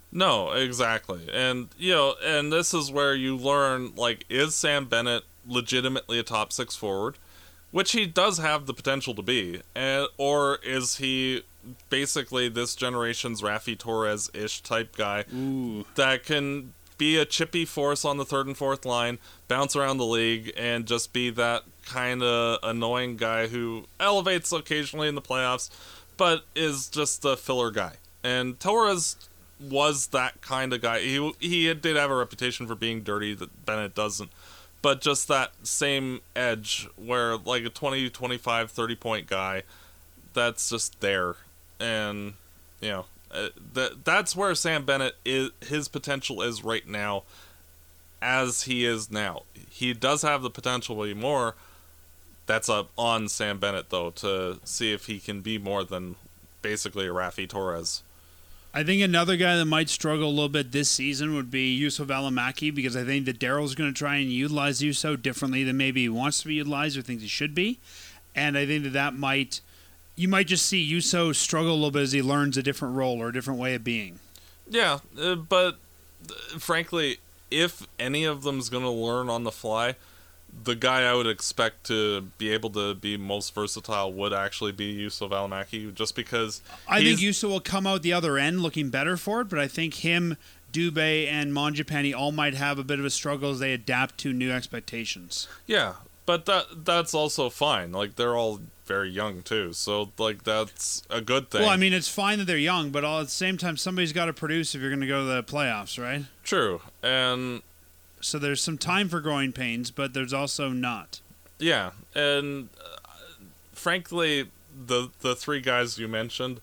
No, exactly. And, and this is where you learn, like, is Sam Bennett legitimately a top 6 forward? Which he does have the potential to be. Or is he basically this generation's Rafi Torres-ish type guy that can be a chippy force on the third and fourth line, bounce around the league, and just be that kind of annoying guy who elevates occasionally in the playoffs, but is just a filler guy. And Torres was that kind of guy. He did have a reputation for being dirty that Bennett doesn't. But just that same edge where, like, a 20, 25, 30-point guy, that's just there. And, that's where Sam Bennett his potential is right now, as he is now. He does have the potential to be more. That's up on Sam Bennett, though, to see if he can be more than basically a Rafi Torres. I think another guy that might struggle a little bit this season would be Juuso Valimaki, because I think that Daryl's going to try and utilize Juuso differently than maybe he wants to be utilized or thinks he should be. And I think you might just see Juuso struggle a little bit as he learns a different role or a different way of being. Yeah, but frankly, if any of them's going to learn on the fly, the guy I would expect to be able to be most versatile would actually be Juuso Valimaki, just because I think Juuso will come out the other end looking better for it, but I think him, Dubé, and Mangiapane all might have a bit of a struggle as they adapt to new expectations. Yeah, but that's also fine. Like, they're all very young too, so like that's a good thing. Well, I mean, it's fine that they're young, but all at the same time, somebody's got to produce if you're going to go to the playoffs, right? True, and so there's some time for growing pains, but there's also not. Yeah, and frankly, the three guys you mentioned,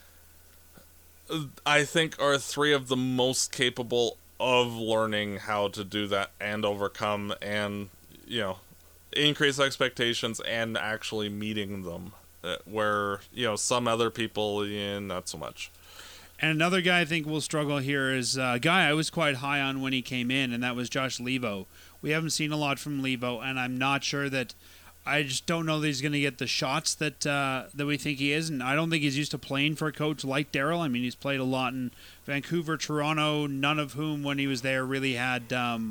I think, are three of the most capable of learning how to do that and overcome and, increase expectations and actually meeting them, where, some other people, not so much. And another guy I think will struggle here is a guy I was quite high on when he came in, and that was Josh Leivo. We haven't seen a lot from Leivo, and I'm not sure that I just don't know that he's going to get the shots that we think he is, and I don't think he's used to playing for a coach like Daryl. I mean, he's played a lot in Vancouver, Toronto, none of whom, when he was there, really had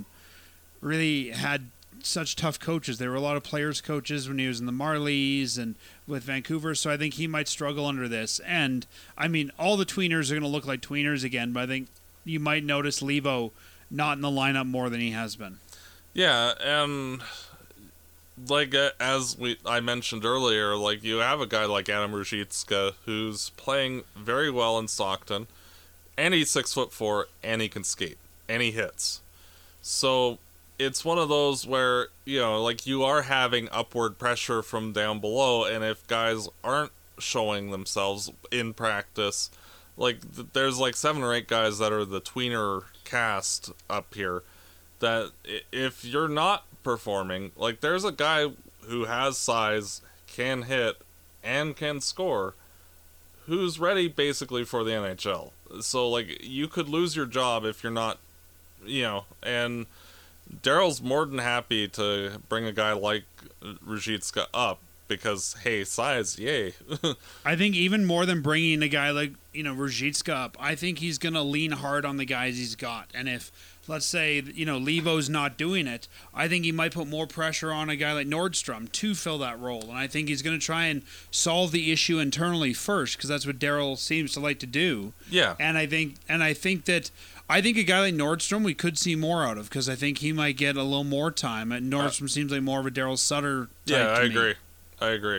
such tough coaches. There were a lot of players' coaches when he was in the Marlies and with Vancouver, so I think he might struggle under this. And, I mean, all the tweeners are going to look like tweeners again, but I think you might notice Leivo not in the lineup more than he has been. Yeah, and like I mentioned earlier, like you have a guy like Adam Ruzicka who's playing very well in Stockton, and he's 6'4", and he can skate, and he hits. So it's one of those where, like you are having upward pressure from down below, and if guys aren't showing themselves in practice, like there's like 7 or 8 guys that are the tweener cast up here, that if you're not performing, like there's a guy who has size, can hit, and can score, who's ready basically for the NHL. So like you could lose your job if you're not, and Daryl's more than happy to bring a guy like Ruzicka up because, hey, size, yay. I think even more than bringing a guy like, Ruzicka up, I think he's going to lean hard on the guys he's got. And if, let's say, Leivo's not doing it, I think he might put more pressure on a guy like Nordstrom to fill that role. And I think he's going to try and solve the issue internally first, because that's what Daryl seems to like to do. Yeah. And I think a guy like Nordstrom we could see more out of, because I think he might get a little more time. And Nordstrom seems like more of a Daryl Sutter type. Yeah, I agree.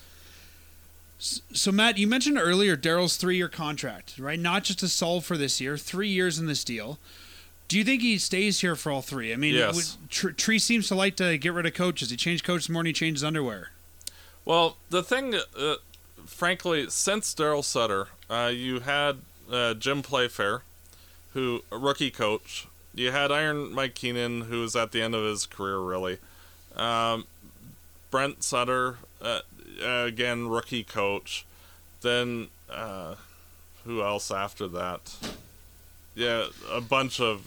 So, Matt, you mentioned earlier Daryl's 3-year contract, right? Not just to solve for this year, 3 years in this deal. Do you think he stays here for all 3? I mean, yes. Tree seems to like to get rid of coaches. He changed coaches more than he changed underwear. Well, the thing, frankly, since Daryl Sutter, you had Jim Playfair, who a rookie coach. You had Iron Mike Keenan, who was at the end of his career, really. Brent Sutter, again, rookie coach. Then, who else after that? Yeah, a bunch of,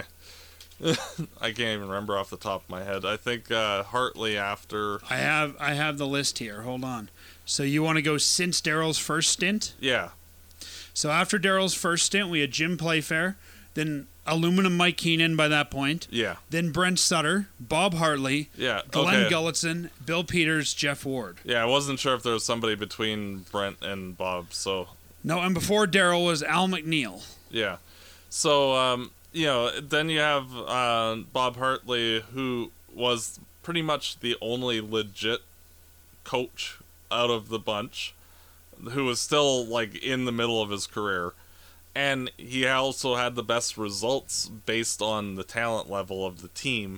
I can't even remember off the top of my head. I think Hartley after. I have the list here. Hold on. So you want to go since Daryl's first stint? Yeah. So after Daryl's first stint, we had Jim Playfair, then aluminum Mike Keenan by that point. Yeah. Then Brent Sutter, Bob Hartley, Yeah. Glenn Okay. Gulletson, Bill Peters, Jeff Ward. Yeah, I wasn't sure if there was somebody between Brent and Bob, so No, and before Daryl was Al McNeil. yeah. So, then you have Bob Hartley, who was pretty much the only legit coach out of the bunch, who was still, like, in the middle of his career. And he also had the best results based on the talent level of the team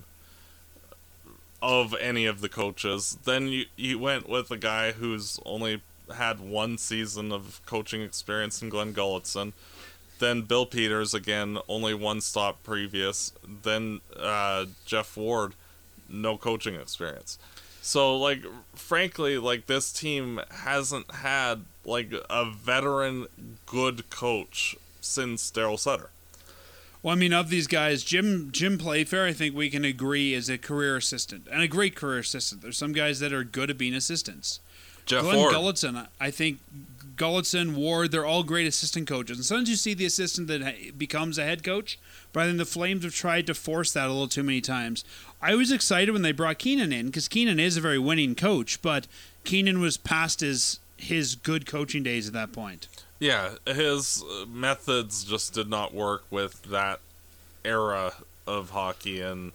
of any of the coaches. Then you went with a guy who's only had one season of coaching experience in Glenn Gulletson. Then Bill Peters, again, only one stop previous. Then Jeff Ward, no coaching experience. So, like, frankly, like, this team hasn't had, like, a veteran good coach since Daryl Sutter. Well, I mean, of these guys, Jim Playfair, I think we can agree, is a career assistant, and a great career assistant. There's some guys that are good at being assistants. Jeff Glenn Ward. Gulletson, I think Gulletson, Ward, they're all great assistant coaches. And sometimes you see the assistant that becomes a head coach, but I think the Flames have tried to force that a little too many times. I was excited when they brought Keenan in, because Keenan is a very winning coach, but Keenan was past his good coaching days at that point. Yeah, his methods just did not work with that era of hockey, and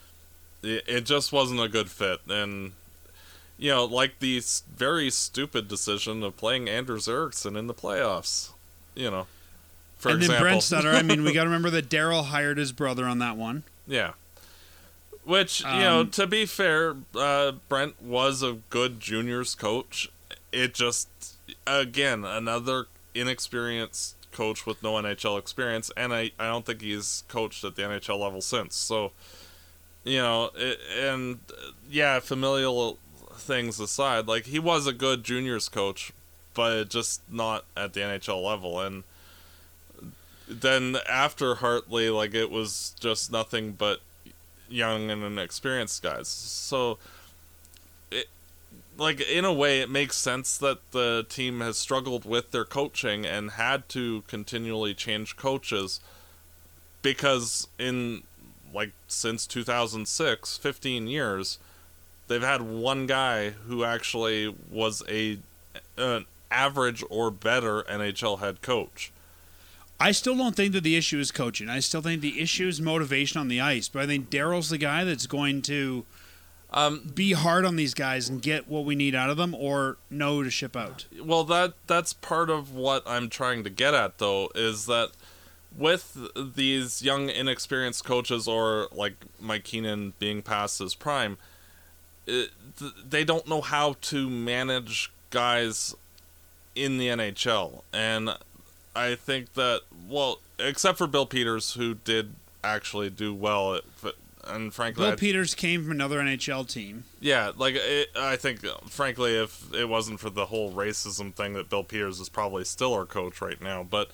it just wasn't a good fit. And, like the very stupid decision of playing Anders Eriksson in the playoffs, for and example. then Brent Sutter, I mean, we got to remember that Daryl hired his brother on that one. Yeah. Which, to be fair, Brent was a good juniors coach. It just, again, another inexperienced coach with no NHL experience, and I don't think he's coached at the NHL level since. So, familial things aside, like, he was a good juniors coach, but just not at the NHL level. And then after Hartley, like, it was just nothing but young and inexperienced guys. So, in a way, it makes sense that the team has struggled with their coaching and had to continually change coaches, because since 2006, 15 years, they've had one guy who actually was an average or better NHL head coach. I still don't think that the issue is coaching. I still think the issue is motivation on the ice, but I think Daryl's the guy that's going to be hard on these guys and get what we need out of them, or know to ship out. Well, that's part of what I'm trying to get at, though, is that with these young, inexperienced coaches, or like Mike Keenan being past his prime, they don't know how to manage guys in the NHL. And I think that, well, except for Bill Peters, who did actually do well at, and frankly, Bill Peters came from another NHL team. Yeah, I think, frankly, if it wasn't for the whole racism thing, that Bill Peters is probably still our coach right now. But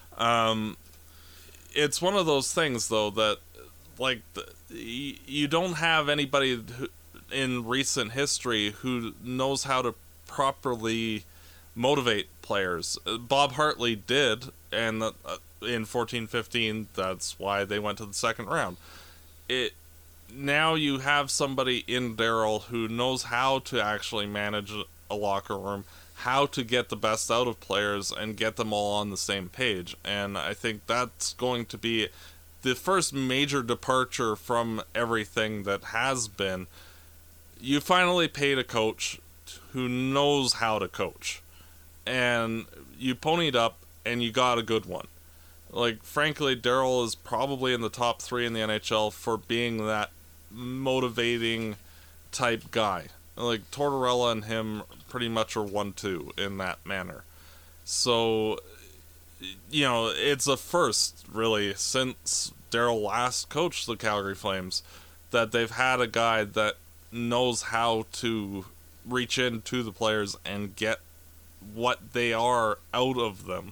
it's one of those things, though, that, like, you don't have anybody in recent history who knows how to properly motivate players. Bob Hartley did, and in 14-15, that's why they went to the second round. Now you have somebody in Daryl who knows how to actually manage a locker room, how to get the best out of players and get them all on the same page. And I think that's going to be the first major departure from everything that has been. You finally paid a coach who knows how to coach, and you ponied up and you got a good one. Like, frankly, Daryl is probably in the top 3 in the NHL for being that motivating type guy. Like, Tortorella and him pretty much are 1-2 in that manner. So, it's a first, really, since Daryl last coached the Calgary Flames, that they've had a guy that knows how to reach into the players and get what they are out of them.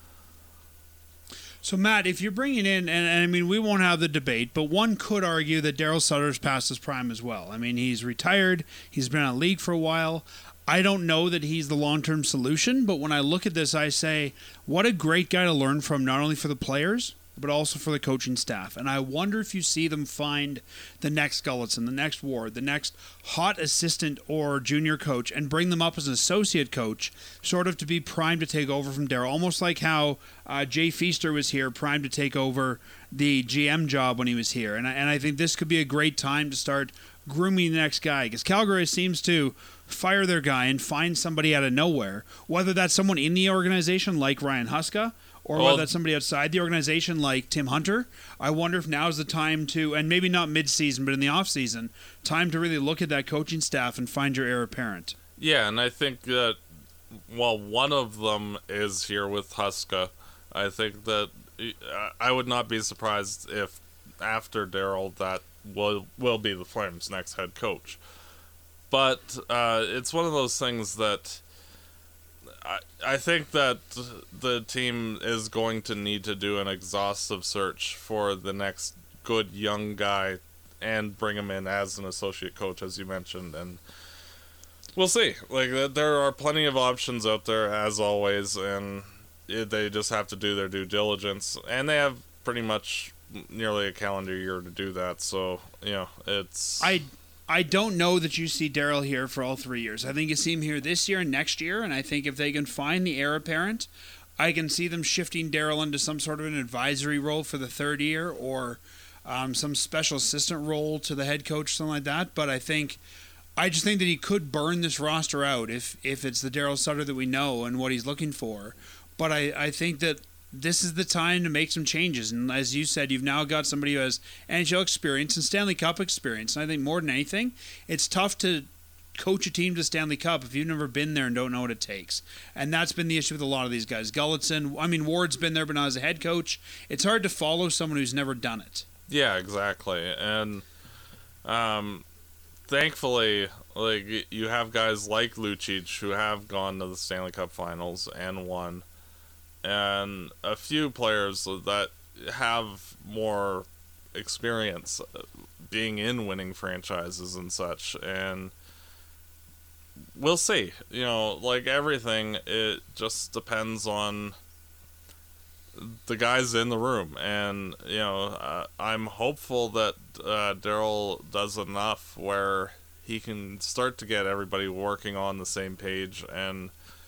So, Matt, if you're bringing in, and I mean, we won't have the debate, but one could argue that Daryl Sutter's past his prime as well. I mean, he's retired. He's been in the league for a while. I don't know that he's the long-term solution, but when I look at this, I say, what a great guy to learn from, not only for the players, but also for the coaching staff. And I wonder if you see them find the next Gulutzan, the next Ward, the next hot assistant or junior coach, and bring them up as an associate coach, sort of to be primed to take over from Daryl. Almost like how Jay Feaster was here, primed to take over the GM job when he was here. And I think this could be a great time to start grooming the next guy, because Calgary seems to fire their guy and find somebody out of nowhere, whether that's someone in the organization like Ryan Huska, or whether that's somebody outside the organization like Tim Hunter. I wonder if now is the time to, and maybe not mid-season, but in the off-season, time to really look at that coaching staff and find your heir apparent. Yeah, and I think that while one of them is here with Huska, I think that I would not be surprised if after Daryl that will be the Flames' next head coach. But it's one of those things that I think that the team is going to need to do an exhaustive search for the next good young guy and bring him in as an associate coach, as you mentioned. And we'll see. Like, there are plenty of options out there, as always, and they just have to do their due diligence. And they have pretty much nearly a calendar year to do that. So, it's... I don't know that you see Daryl here for all 3 years. I think you see him here this year and next year, and I think if they can find the heir apparent, I can see them shifting Daryl into some sort of an advisory role for the third year, or some special assistant role to the head coach, something like that. But I just think that he could burn this roster out if it's the Daryl Sutter that we know and what he's looking for. But I think that this is the time to make some changes. And as you said, you've now got somebody who has NHL experience and Stanley Cup experience. And I think more than anything, it's tough to coach a team to Stanley Cup if you've never been there and don't know what it takes. And that's been the issue with a lot of these guys. Gulutzan, Ward's been there but not as a head coach. It's hard to follow someone who's never done it. Yeah, exactly. And thankfully, like, you have guys like Lucic who have gone to the Stanley Cup Finals and won, and a few players that have more experience being in winning franchises and such. And we'll see. Like everything, it just depends on the guys in the room. And, I'm hopeful that Daryl does enough where he can start to get everybody working on the same page. And,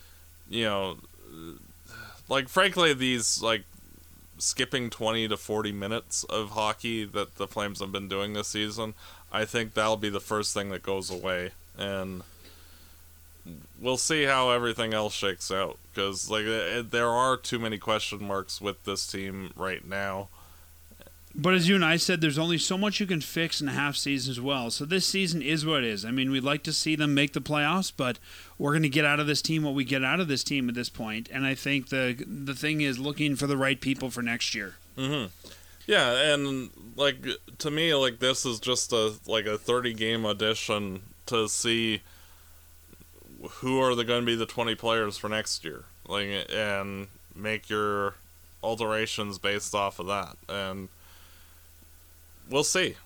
like, frankly, these, like, skipping 20 to 40 minutes of hockey that the Flames have been doing this season, I think that'll be the first thing that goes away. And we'll see how everything else shakes out, because there are too many question marks with this team right now. But as you and I said, there's only so much you can fix in a half season as well. So this season is what it is. I mean, we'd like to see them make the playoffs, but we're going to get out of this team what we get out of this team at this point. And I think the thing is looking for the right people for next year. Mm-hmm. Yeah, and to me, this is just a 30-game audition to see who are going to be the 20 players for next year, and make your alterations based off of that. And we'll see.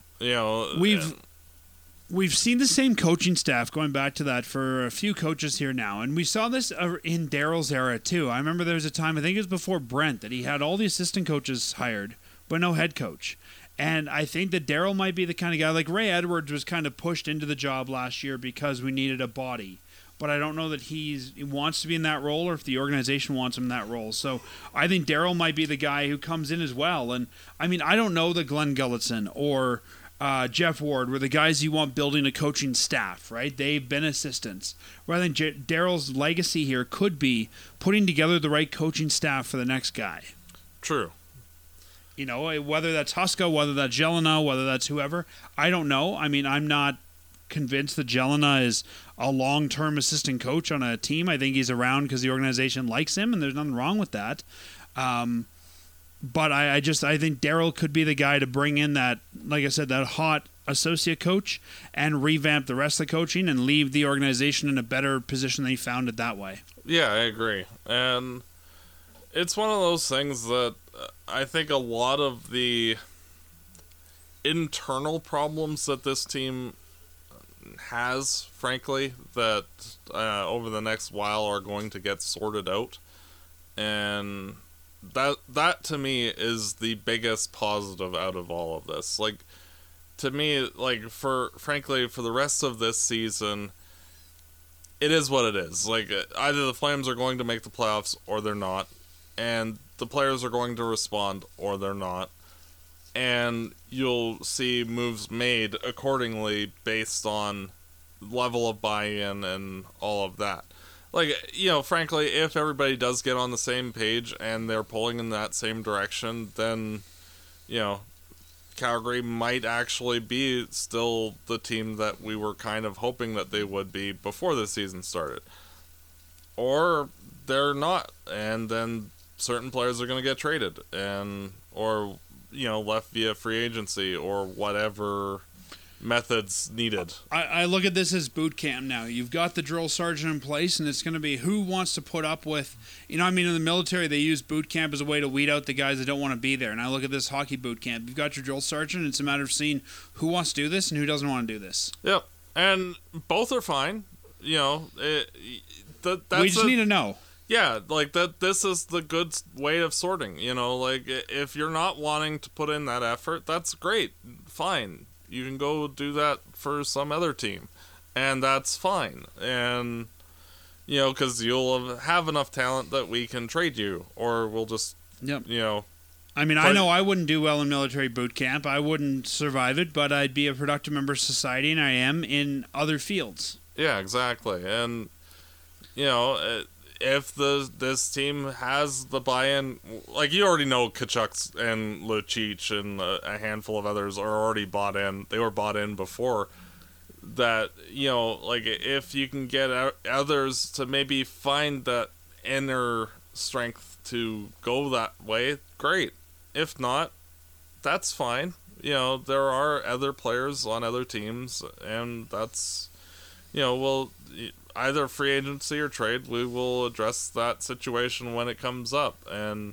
We've seen the same coaching staff, going back to that, for a few coaches here now, and we saw this in Daryl's era too. I remember there was a time, I think it was before Brent, that he had all the assistant coaches hired, but no head coach. And I think that Daryl might be the kind of guy, like Ray Edwards was kind of pushed into the job last year because we needed a body. But I don't know that he wants to be in that role, or if the organization wants him in that role. So I think Daryl might be the guy who comes in as well. And I mean, I don't know that Glenn Gulutzan or Jeff Ward were the guys you want building a coaching staff, right? They've been assistants. Where I think Daryl's legacy here could be putting together the right coaching staff for the next guy. True. Whether that's Huska, whether that's Jelena, whether that's whoever, I don't know. I mean, I'm not convinced that Jelena is a long-term assistant coach on a team. I think he's around because the organization likes him, and there's nothing wrong with that. But I think Daryl could be the guy to bring in that, like I said, that hot associate coach and revamp the rest of the coaching and leave the organization in a better position than he found it that way. Yeah, I agree. And it's one of those things that I think a lot of the internal problems that this team has, frankly, that over the next while are going to get sorted out. And that to me is the biggest positive out of all of this. Like, to me, like, frankly, for the rest of this season, it is what it is. Like, either the Flames are going to make the playoffs or they're not. And the players are going to respond or they're not. And you'll see moves made accordingly based on level of buy-in and all of that. Like, frankly, if everybody does get on the same page and they're pulling in that same direction, then, Calgary might actually be still the team that we were kind of hoping that they would be before the season started. Or they're not, and then certain players are going to get traded, or left via free agency or whatever methods needed. I look at this as boot camp now. You've got the drill sergeant in place, and it's going to be who wants to put up with, in the military, they use boot camp as a way to weed out the guys that don't want to be there. And I look at this hockey boot camp. You've got your drill sergeant. It's a matter of seeing who wants to do this and who doesn't want to do this. Yep. And both are fine. We just need to know. Yeah, like that. This is the good way of sorting. Like, if you're not wanting to put in that effort, that's great. Fine. You can go do that for some other team, and that's fine. And, because you'll have enough talent that we can trade you, or we'll just, I know I wouldn't do well in military boot camp. I wouldn't survive it, but I'd be a productive member of society, and I am in other fields. Yeah, exactly. And, if this team has the buy-in, like, you already know Tkachuk and Lucic and a handful of others are already bought in. They were bought in before that. Like, if you can get others to maybe find that inner strength to go that way, great. If not, that's fine. There are other players on other teams, and that's, either free agency or trade, we will address that situation when it comes up. And,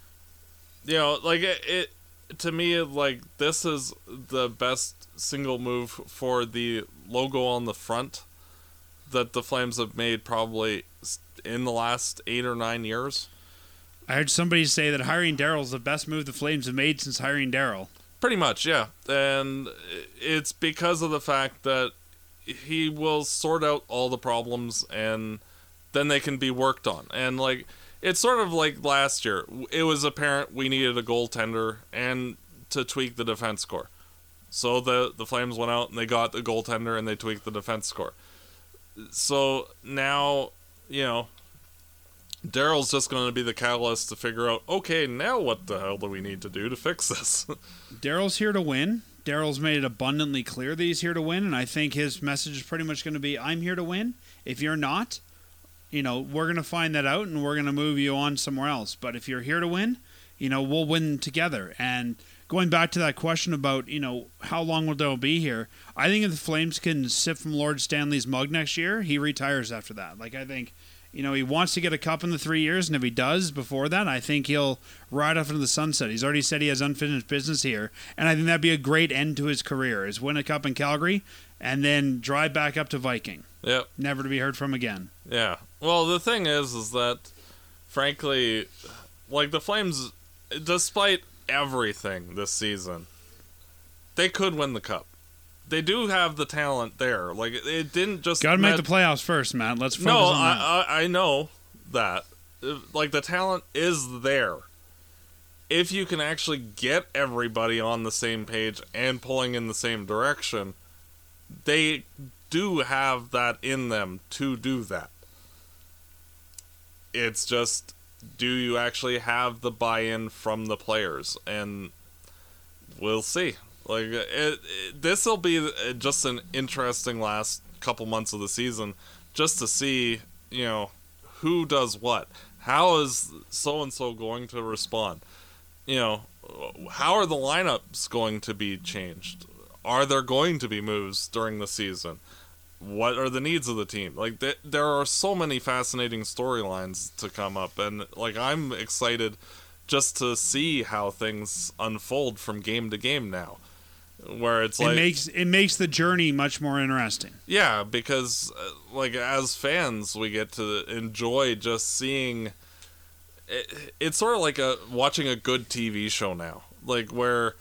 like, it to me, like, this is the best single move for the logo on the front that the Flames have made probably in the last 8 or 9 years. I heard somebody say that hiring Darryl is the best move the Flames have made since hiring Darryl. Pretty much, yeah. And it's because of the fact that he will sort out all the problems, and then they can be worked on. And, like, it's sort of like last year. It was apparent we needed a goaltender and to tweak the defense core. So the Flames went out and they got the goaltender and they tweaked the defense core. So now, Darryl's just going to be the catalyst to figure out, okay, now what the hell do we need to do to fix this? Darryl's here to win. Darryl's made it abundantly clear that he's here to win, and I think his message is pretty much going to be, I'm here to win. If you're not, we're going to find that out, and we're going to move you on somewhere else. But if you're here to win, we'll win together. And going back to that question about, how long will Darryl be here, I think if the Flames can sip from Lord Stanley's mug next year, he retires after that. Like, I think, he wants to get a cup in the 3 years, and if he does before that, I think he'll ride off into the sunset. He's already said he has unfinished business here, and I think that'd be a great end to his career, is win a cup in Calgary, and then drive back up to Viking. Yep. Never to be heard from again. Yeah. Well, the thing is that, frankly, like, the Flames, despite everything this season, they could win the cup. They do have the talent there. Like, it didn't just... Got to make the playoffs first, Matt. Let's focus on that. I know that. Like, the talent is there. If you can actually get everybody on the same page and pulling in the same direction, they do have that in them to do that. It's just, do you actually have the buy-in from the players? And we'll see. Like, this will be just an interesting last couple months of the season, just to see, who does what. How is so-and-so going to respond? How are the lineups going to be changed? Are there going to be moves during the season? What are the needs of the team? Like, there are so many fascinating storylines to come up, and, like, I'm excited just to see how things unfold from game to game now. where it's like it makes the journey much more interesting. Yeah, because like as fans, we get to enjoy just seeing. It's sort of like watching a good TV show now, like where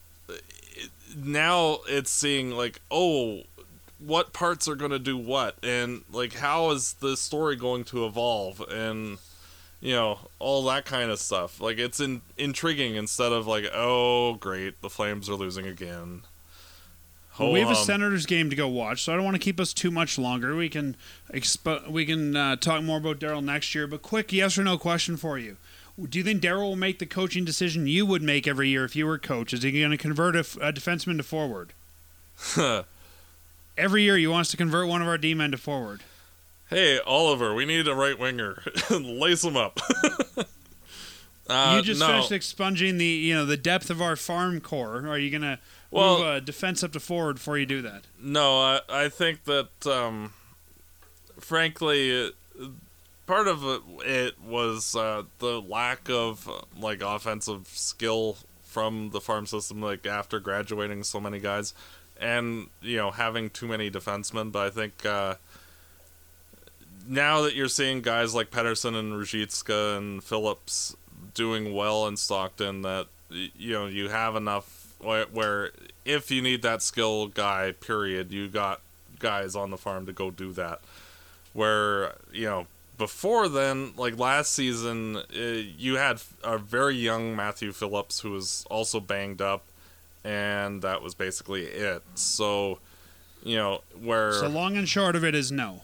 now it's seeing like, oh, what parts are going to do what, and like how is the story going to evolve, and all that kind of stuff. Like it's intriguing instead of like, oh great, the Flames are losing again. Well, we have a Senators game to go watch, so I don't want to keep us too much longer. We can talk more about Daryl next year, but quick yes or no question for you. Do you think Daryl will make the coaching decision you would make every year if you were coach? Is he going to convert a defenseman to forward? Every year he wants to convert one of our D-men to forward. Hey, Oliver, we need a right winger. Lace him up. You just finished expunging the depth of our farm core. Are you going to move a defense up to forward before you do that? No, I think that, frankly, part of it was the lack of like offensive skill from the farm system, like after graduating so many guys, and having too many defensemen. But I think now that you're seeing guys like Pettersson and Ruzicka and Phillips doing well in Stockton, that you have enough where if you need that skill guy, period, you got guys on the farm to go do that. Where before then, like last season, you had a very young Matthew Phillips who was also banged up, and that was basically it. So where so long and short of it is no.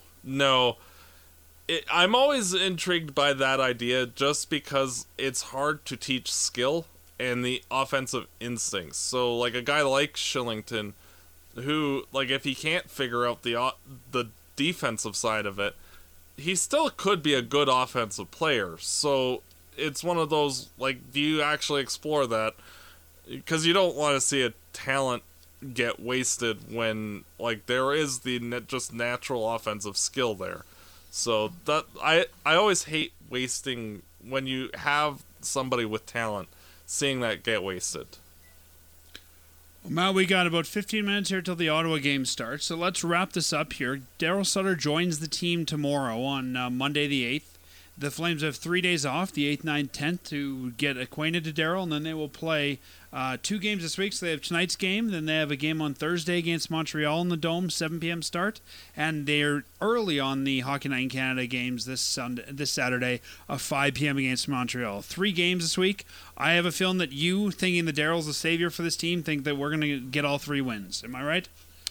I'm always intrigued by that idea just because it's hard to teach skill and the offensive instincts. So, like, a guy like Shillington, who, like, if he can't figure out the defensive side of it, he still could be a good offensive player. So, it's one of those, like, do you actually explore that? Because you don't want to see a talent get wasted when, like, there is the just natural offensive skill there. So that I always hate wasting when you have somebody with talent, seeing that get wasted. Well, Matt, we got about 15 minutes here till the Ottawa game starts, so let's wrap this up here. Daryl Sutter joins the team tomorrow on Monday the 8th. The Flames have 3 days off, the 8th, 9th, 10th, to get acquainted to Daryl, and then they will play 2 games this week. So they have tonight's game, then they have a game on Thursday against Montreal in the Dome, 7 p.m. start, and they're early on the Hockey Night in Canada games this Saturday, 5 p.m. against Montreal. 3 games this week. I have a feeling that you, thinking that Daryl's the savior for this team, think that we're going to get all 3 wins. Am I right?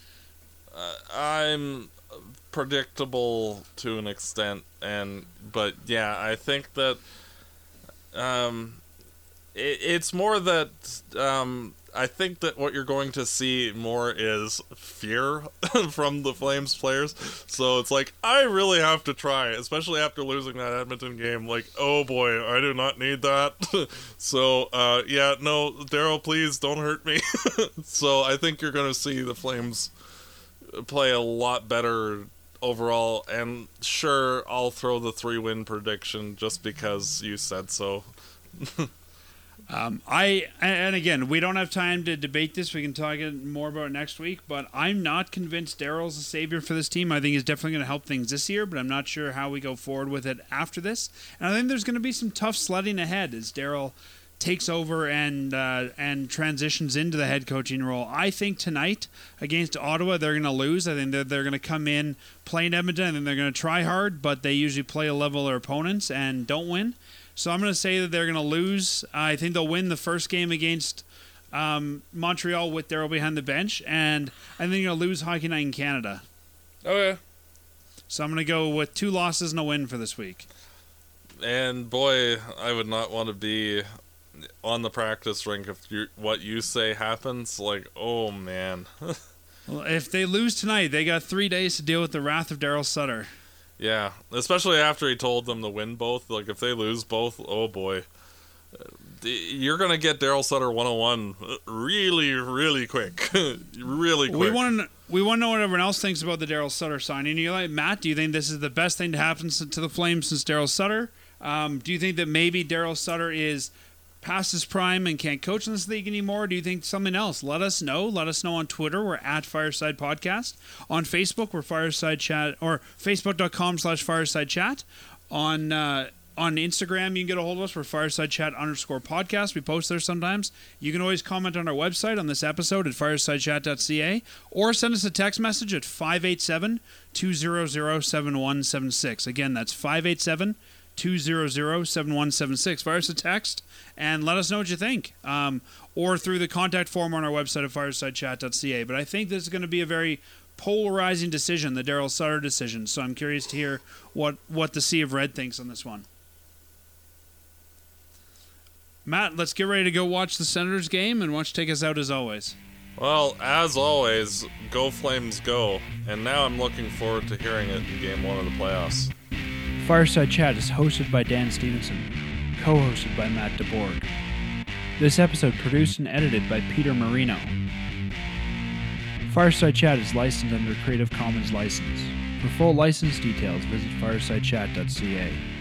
I'm predictable to an extent, but yeah, I think that it's more that I think that what you're going to see more is fear from the Flames players. So it's like, I really have to try, especially after losing that Edmonton game. Like, oh boy, I do not need that. So yeah, no, Daryl, please don't hurt me. So I think you're going to see the Flames play a lot better overall, and sure, I'll throw the 3-win prediction just because you said so. And again, we don't have time to debate this. We can talk more about it next week, but I'm not convinced Daryl's the savior for this team. I think he's definitely going to help things this year, but I'm not sure how we go forward with it after this. And I think there's going to be some tough sledding ahead as Daryl takes over and transitions into the head coaching role. I think tonight against Ottawa, they're going to lose. I think they're going to come in playing Edmonton. I think they're going to try hard, but they usually play a level of their opponents and don't win. So I'm going to say that they're going to lose. I think they'll win the first game against Montreal with Daryl behind the bench, and I think they're going to lose Hockey Night in Canada. Okay. So I'm going to go with 2 losses and a win for this week. And boy, I would not want to be on the practice rink if what you say happens. Like, oh man. Well, if they lose tonight, they got 3 days to deal with the wrath of Daryl Sutter. Yeah, especially after he told them to win both. Like, if they lose both, oh boy. You're going to get Daryl Sutter 101 really, really quick. Really quick. We want to know what everyone else thinks about the Daryl Sutter signing. You're like, Matt, do you think this is the best thing to happen to the Flames since Daryl Sutter? Do you think that maybe Daryl Sutter is past his prime and can't coach in this league anymore? Do you think something else? Let us know. Let us know on Twitter. We're at Fireside Podcast. On Facebook, we're Fireside Chat, or facebook.com/Fireside Chat. On Instagram, you can get a hold of us. We're firesidechat_podcast. We post there sometimes. You can always comment on our website on this episode at firesidechat.ca, or send us a text message at 587-200-7176. Again, that's 587-200-7176. Fire us a text and let us know what you think. Or through the contact form on our website at firesidechat.ca. But I think this is going to be a very polarizing decision, the Daryl Sutter decision. So I'm curious to hear what the Sea of Red thinks on this one. Matt, let's get ready to go watch the Senators game, and watch take us out as always. Well, as always, go Flames go. And now I'm looking forward to hearing it in Game 1 of the playoffs. Fireside Chat is hosted by Dan Stevenson, co-hosted by Matt DeBorg. This episode produced and edited by Peter Marino. Fireside Chat is licensed under Creative Commons license. For full license details, visit firesidechat.ca.